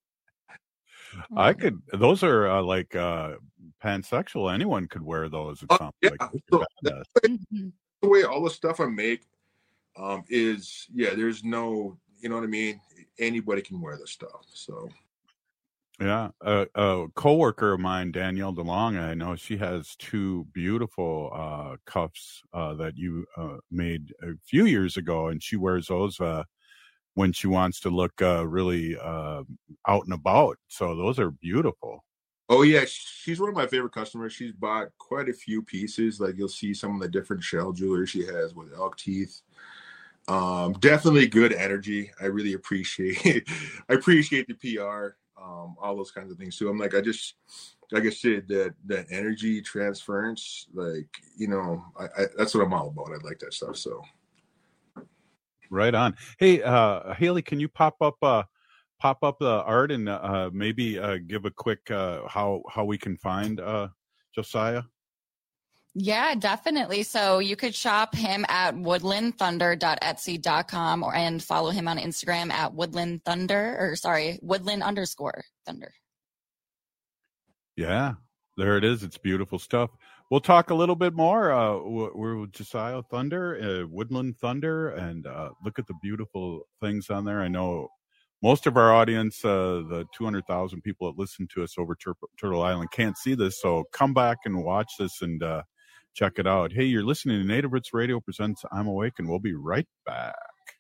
I could. Those are uh, like uh, pansexual. Anyone could wear those. It Uh, sounds yeah, like so that's the way, the way all the stuff I make um, is yeah. There's no, you know what I mean. Anybody can wear this stuff. So. Yeah, a, a coworker of mine, Danielle DeLong, I know she has two beautiful uh, cuffs uh, that you uh, made a few years ago, and she wears those uh, when she wants to look uh, really uh, out and about. So those are beautiful. Oh yeah, she's one of my favorite customers. She's bought quite a few pieces. Like you'll see some of the different shell jewelry she has with elk teeth. Um, definitely good energy. I really appreciate I appreciate the P R. Um, all those kinds of things too. I'm like, I just, like I said, that that energy transference, like, you know, I, I that's what I'm all about. I like that stuff. So, Right on. Hey, uh, Haley, can you pop up uh, pop up the art and uh, maybe uh, give a quick uh, how how we can find uh, Josiah? Yeah, definitely. So you could shop him at woodland thunder dot etsy dot com or and follow him on Instagram at woodland thunder or sorry, woodland underscore thunder. Yeah, there it is. It's beautiful stuff. We'll talk a little bit more. Uh, we're with Josiah Thunder, uh, Woodland Thunder, and uh, look at the beautiful things on there. I know most of our audience, uh, the two hundred thousand people that listen to us over Tur- Turtle Island, can't see this. So come back and watch this and uh, check it out. Hey, you're listening to Native Roots Radio presents I'm Awake, and we'll be right back.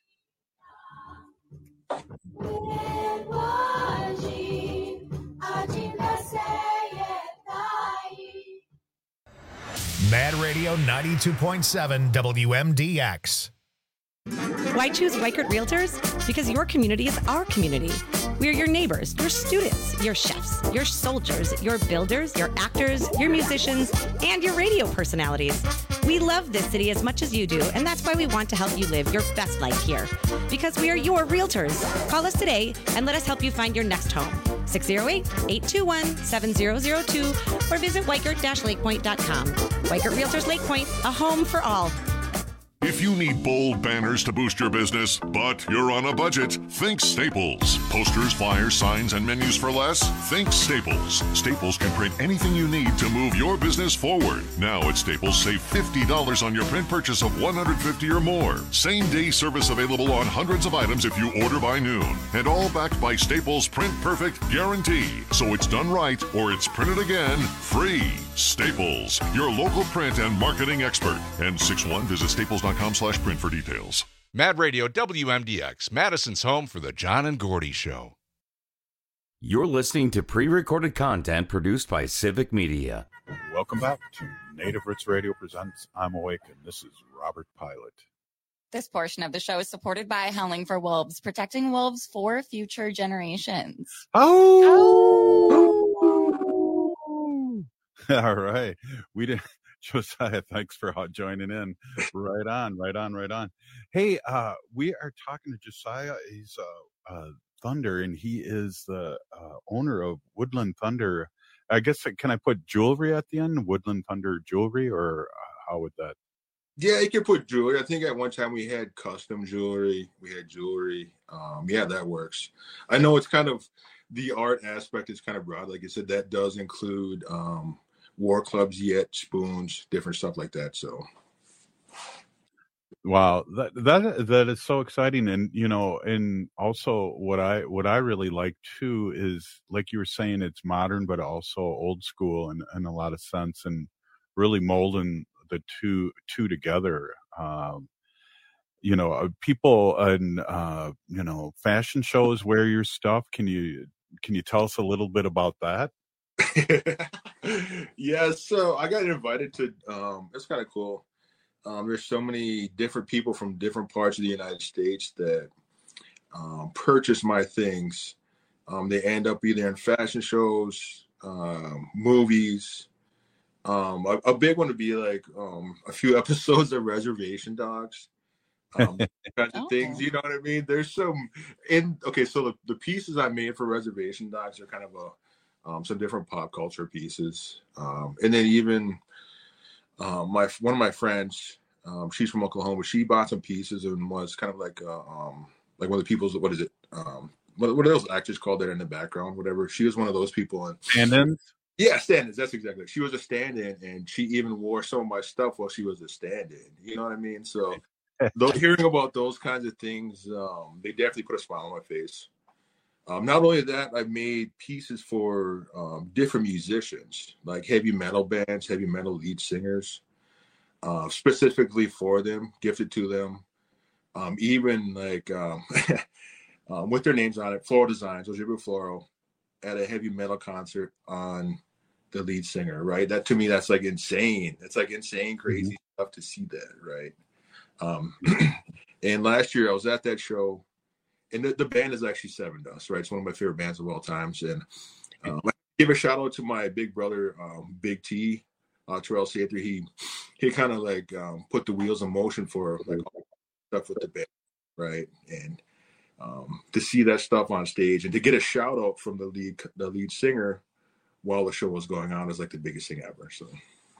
Mad Radio ninety-two point seven W M D X. Why choose Weichert Realtors? Because your community is our community. We're your neighbors, your students, your chefs, your soldiers, your builders, your actors, your musicians, and your radio personalities. We love this city as much as you do, and that's why we want to help you live your best life here. Because we are your realtors. Call us today and let us help you find your next home. six oh eight, eight two one, seven zero zero two or visit weichert dash lakepoint dot com. Weichert Realtors Lake Point, a home for all. If you need bold banners to boost your business, but you're on a budget, think Staples. Posters, flyers, signs, and menus for less? Think Staples. Staples can print anything you need to move your business forward. Now at Staples, save fifty dollars on your print purchase of one hundred fifty dollars or more. Same-day service available on hundreds of items if you order by noon. And all backed by Staples' Print Perfect guarantee. So it's done right or it's printed again free. Staples, your local print and marketing expert. And six one, visit staples dot com slash print for details. Mad Radio W M D X, Madison's home for the John and Gordy Show. You're listening to pre-recorded content produced by Civic Media. Welcome back to Native Roots Radio presents I'm Awake, and this is Robert Pilot. This portion of the show is supported by Howling for Wolves, protecting wolves for future generations. Oh! All right. We did. Josiah, thanks for joining in. Right on, right on, right on. Hey, uh, we are talking to Josiah. He's uh, uh, Thunder, and he is the uh, owner of Woodland Thunder. I guess, can I put jewelry at the end? Woodland Thunder jewelry, or uh, how would that? Yeah, you can put jewelry. I think at one time we had custom jewelry. We had jewelry. Um, yeah, that works. I know it's kind of, the art aspect is kind of broad. Like I said, that does include um, war clubs yet, spoons, different stuff like that. So. Wow, that that that is so exciting, and you know, and also what I what I really like too is, like you were saying, it's modern but also old school in, in a lot of sense, and really molding the two two together. Um, you know, uh, people in uh, you know fashion shows wear your stuff. Can you can you tell us a little bit about that? Yeah, so I got invited to. Um, it's kind of cool. Um, there's so many different people from different parts of the United States that um, purchase my things. Um, they end up either in fashion shows, um, movies. Um, a, a big one would be like um, a few episodes of Reservation Dogs. Um, kinds of Oh. things, you know what I mean? There's some in okay. So the, the pieces I made for Reservation Dogs are kind of a um, some different pop culture pieces, um, and then even. Um, my one of my friends, um, she's from Oklahoma. She bought some pieces and was kind of like, uh, um, like one of the people's. What is it? Um, what, what are those actors called that in the background? Whatever. She was one of those people. And Stand-ins? Yeah, stand-ins. That's exactly. She was a stand-in, and she even wore some of my stuff while she was a stand-in. You know what I mean? So, though hearing about those kinds of things, um, they definitely put a smile on my face. Um, not only that, I made pieces for um, different musicians, like heavy metal bands, heavy metal lead singers, uh, specifically for them, gifted to them. Um, even like um, um, with their names on it, Floral Designs, Ojibwe Floral, at a heavy metal concert on the lead singer, right? That to me, that's like insane. It's like insane, crazy mm-hmm. stuff to see that, right? Um, and last year I was at that show. And the, the band is actually Seven Dust, right? It's one of my favorite bands of all times. And um, I give a shout out to my big brother, um, Big T, uh, Terrell Sather. He he kind of like um, put the wheels in motion for like all stuff with the band, right? And um, to see that stuff on stage and to get a shout out from the lead the lead singer while the show was going on is like the biggest thing ever. So.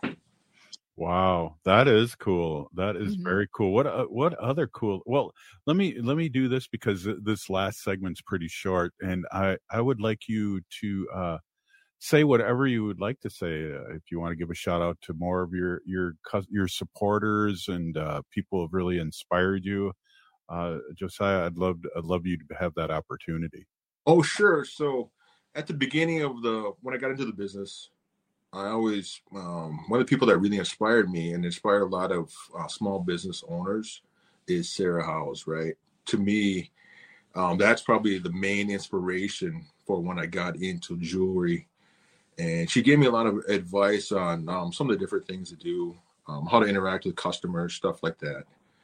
Wow, that is cool. That is Mhm. very cool. What uh, what other cool? Well, let me let me do this because th- this last segment's pretty short, and I I would like you to uh, say whatever you would like to say. Uh, if you want to give a shout out to more of your your cus- your supporters and uh, people who have really inspired you, uh, Josiah, I'd love I'd love you to have that opportunity. Oh, sure. So at the beginning of the when I got into the business. I always, um, one of the people that really inspired me and inspired a lot of uh, small business owners is Sarah Howes, right? To me, um, that's probably the main inspiration for when I got into jewelry. And she gave me a lot of advice on um, some of the different things to do, um, how to interact with customers, stuff like that.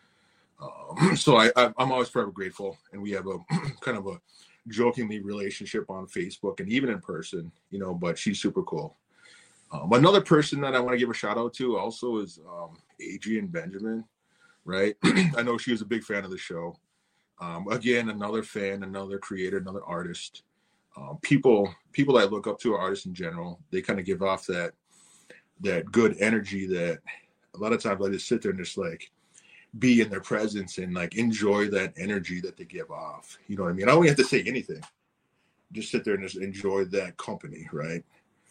Um, so I, I, I'm always forever grateful. And we have a kind of a jokingly relationship on Facebook and even in person, you know, but she's super cool. Um, another person that I want to give a shout out to also is um, Adrienne Benjamin, right? I know she was a big fan of the show. Um, again, another fan, another creator, another artist. Um, people, people I look up to are artists in general. They kind of give off that that good energy that a lot of times I just sit there and just like be in their presence and like enjoy that energy that they give off. You know what I mean? I don't even have to say anything. Just sit there and just enjoy that company, right?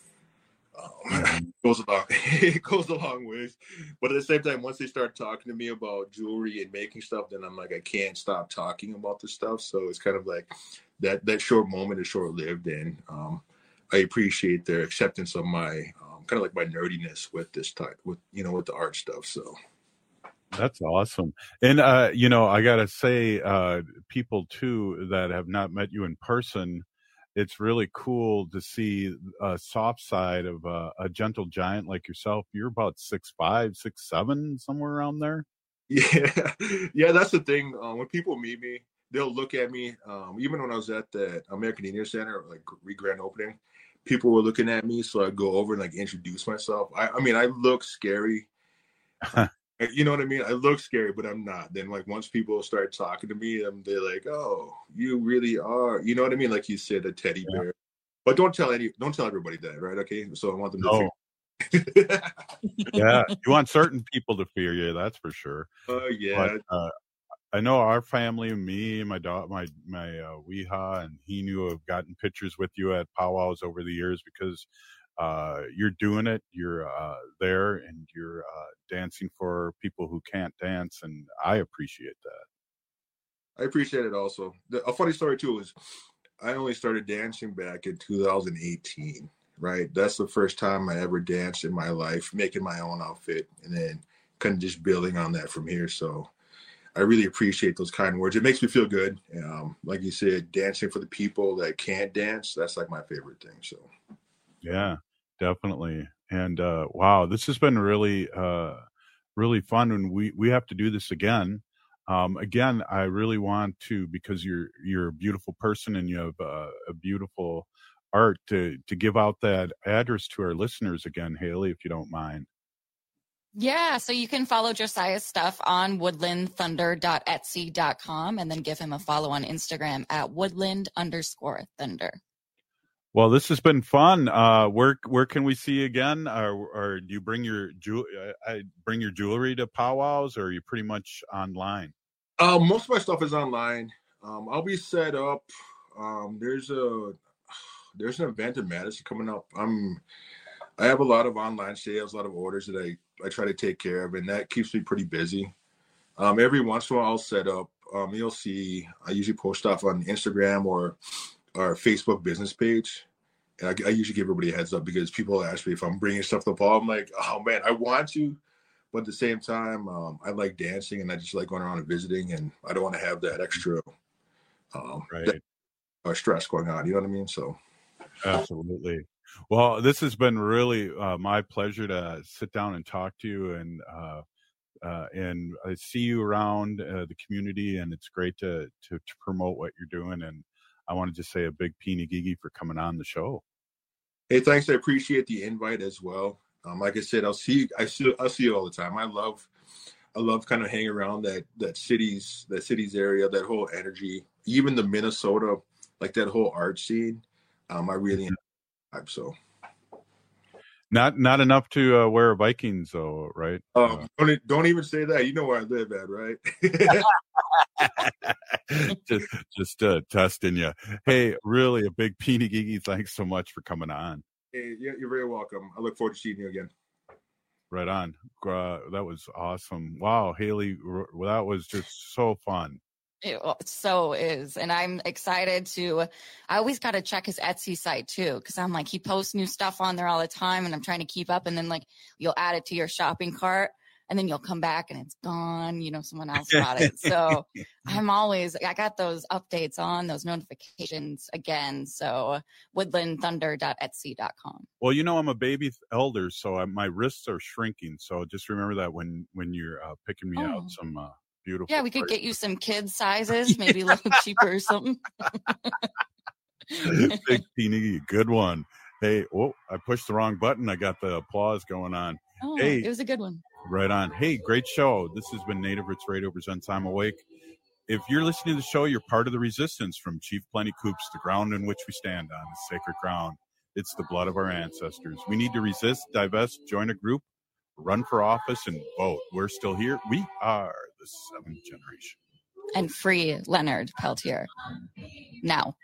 Um, goes a long, it goes a long ways. But at the same time, once they start talking to me about jewelry and making stuff, then I'm like, I can't stop talking about this stuff. So it's kind of like that that short moment is short lived, and um, I appreciate their acceptance of my um, kind of like my nerdiness with this type, with you know, with the art stuff. So. That's awesome. And, uh, you know, I got to say, uh, people too that have not met you in person, it's really cool to see a soft side of uh, a gentle giant like yourself. You're about six five, six seven, somewhere around there. Yeah, yeah, that's the thing. Um, when people meet me, they'll look at me. Um, even when I was at the American Indian Center, like re-grand opening, people were looking at me. So I go over and like introduce myself. I, I mean, I look scary. You know what I mean? I look scary, but I'm not. Then like once people start talking to me, um, they're like, "Oh, you really are." You know what I mean? Like you said, a teddy yeah. bear. But don't tell any, don't tell everybody that, right? Okay. So I want them to. No. Yeah, you want certain people to fear you, that's for sure. Oh uh, yeah. But, uh, I know our family, me, my dog, my my uh, Weeha, and he knew have gotten pictures with you at powwows over the years because uh, you're doing it. You're uh, there, and you're uh, dancing for people who can't dance, and I appreciate that. I appreciate it also. The, a funny story too is I only started dancing back in two thousand eighteen, right? That's the first time I ever danced in my life, making my own outfit, and then kind of just building on that from here. So I really appreciate those kind words. It makes me feel good. Um, like you said, dancing for the people that can't dance, that's like my favorite thing. So Yeah, definitely. And uh, wow, this has been really, uh, really fun, and we we have to do this again. Um, again, I really want to, because you're you're a beautiful person and you have uh, a beautiful art, to to give out that address to our listeners again, Haley, if you don't mind. Yeah, so you can follow Josiah's stuff on woodland thunder dot etsy dot com, and then give him a follow on Instagram at woodland underscore thunder. Well, this has been fun. Uh, where where can we see you again? Or, or do you bring your ju- I bring your jewelry to powwows, or are you pretty much online? Uh, most of my stuff is online. Um, I'll be set up. Um, there's a there's an event in Madison coming up. I'm I have a lot of online sales, a lot of orders that I, I try to take care of, and that keeps me pretty busy. Um, every once in a while, I'll set up. Um, you'll see I usually post stuff on Instagram or our Facebook business page. And I, I usually give everybody a heads up because people ask me if I'm bringing stuff to the ball. I'm like, oh man, I want to, but at the same time, um, I like dancing and I just like going around and visiting, and I don't want to have that extra um, Right. that, uh, stress going on. You know what I mean? So Absolutely. Well, this has been really uh, my pleasure to sit down and talk to you, and uh, uh, and I see you around uh, the community, and it's great to, to to promote what you're doing. And I want to just say a big peeny gigi for coming on the show. hey, thanks. I appreciate the invite as well. Um, like I said, I'll see I see I'll see you all the time. I love I love kind of hanging around that that cities that cities area, that whole energy, even the Minnesota, like that whole art scene. Um, I really enjoy it, so. Not not enough to uh, wear Vikings though, right? Um, don't e- don't even say that. You know where I live at, right? just just uh, testing you. Hey, really a big peeny gigi. Thanks so much for coming on. Hey, you're you're very welcome. I look forward to seeing you again. Right on. Uh, that was awesome. Wow, Haley, r- that was just so fun. It so is. And I'm excited to, I always got to check his Etsy site too. Cause I'm like, he posts new stuff on there all the time and I'm trying to keep up. And then like, you'll add it to your shopping cart and then you'll come back and it's gone. You know, someone else got it. So I'm always, I got those updates on, those notifications again. So woodland thunder dot etsy dot com. Well, you know, I'm a baby elder, so I, my wrists are shrinking. So just remember that when, when you're uh, picking me Oh. out some uh, beautiful. Yeah, we could bracelets. get you some kid sizes, maybe a little cheaper or something. Big teeny, good one. Hey, oh, I pushed the wrong button. I got the applause going on. Oh, hey, it was a good one. right on. Hey, great show. This has been Native Roots Radio presents I'm Awake. If you're listening to the show, you're part of the resistance from Chief Plenty Coops, the ground in which we stand on is sacred ground. It's the blood of our ancestors. We need to resist, divest, join a group, run for office, and vote. We're still here. We are the seventh generation. And free Leonard Peltier. Now.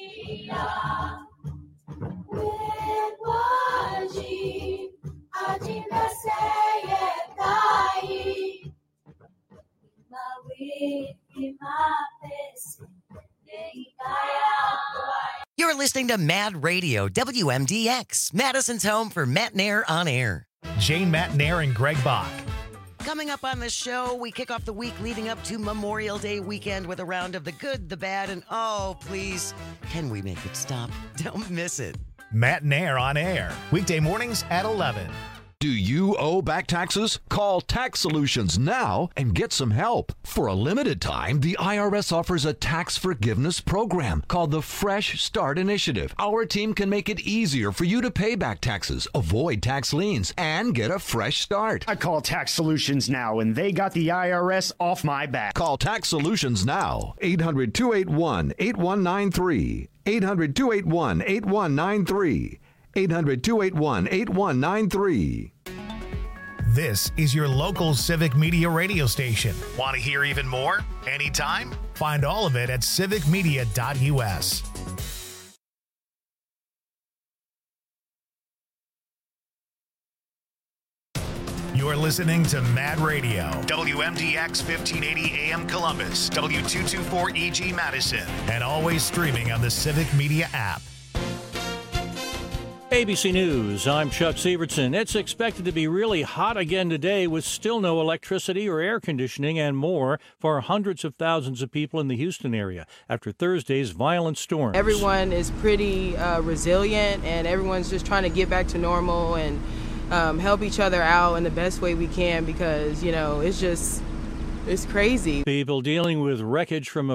You're listening to Mad Radio, W M D X, Madison's home for Matt Nair on air. Jane Matt Nair and Greg Bach. Coming up on the show, we kick off the week leading up to Memorial Day weekend with a round of the good, the bad, and oh, please, can we make it stop? Don't miss it. Matt Nair on air. Weekday mornings at eleven. Do you owe back taxes? Call Tax Solutions now and get some help. For a limited time, the I R S offers a tax forgiveness program called the Fresh Start Initiative. Our team can make it easier for you to pay back taxes, avoid tax liens, and get a fresh start. I call Tax Solutions now, and they got the I R S off my back. Call Tax Solutions now. eight hundred, two eight one, eight one nine three. eight hundred, two eight one, eight one nine three. eight hundred, two eight one, eight one nine three. This is your local civic media radio station. Want to hear even more? Anytime? Find all of it at civic media dot U S. You're listening to Mad Radio, W M D X fifteen eighty A M Columbus, W two twenty-four E G Madison, and always streaming on the Civic Media app. A B C News, I'm Chuck Sievertson. It's expected to be really hot again today with still no electricity or air conditioning and more for hundreds of thousands of people in the Houston area after Thursday's violent storms. Everyone is pretty uh, resilient, and everyone's just trying to get back to normal and um, help each other out in the best way we can because, you know, it's just, it's crazy. People dealing with wreckage from a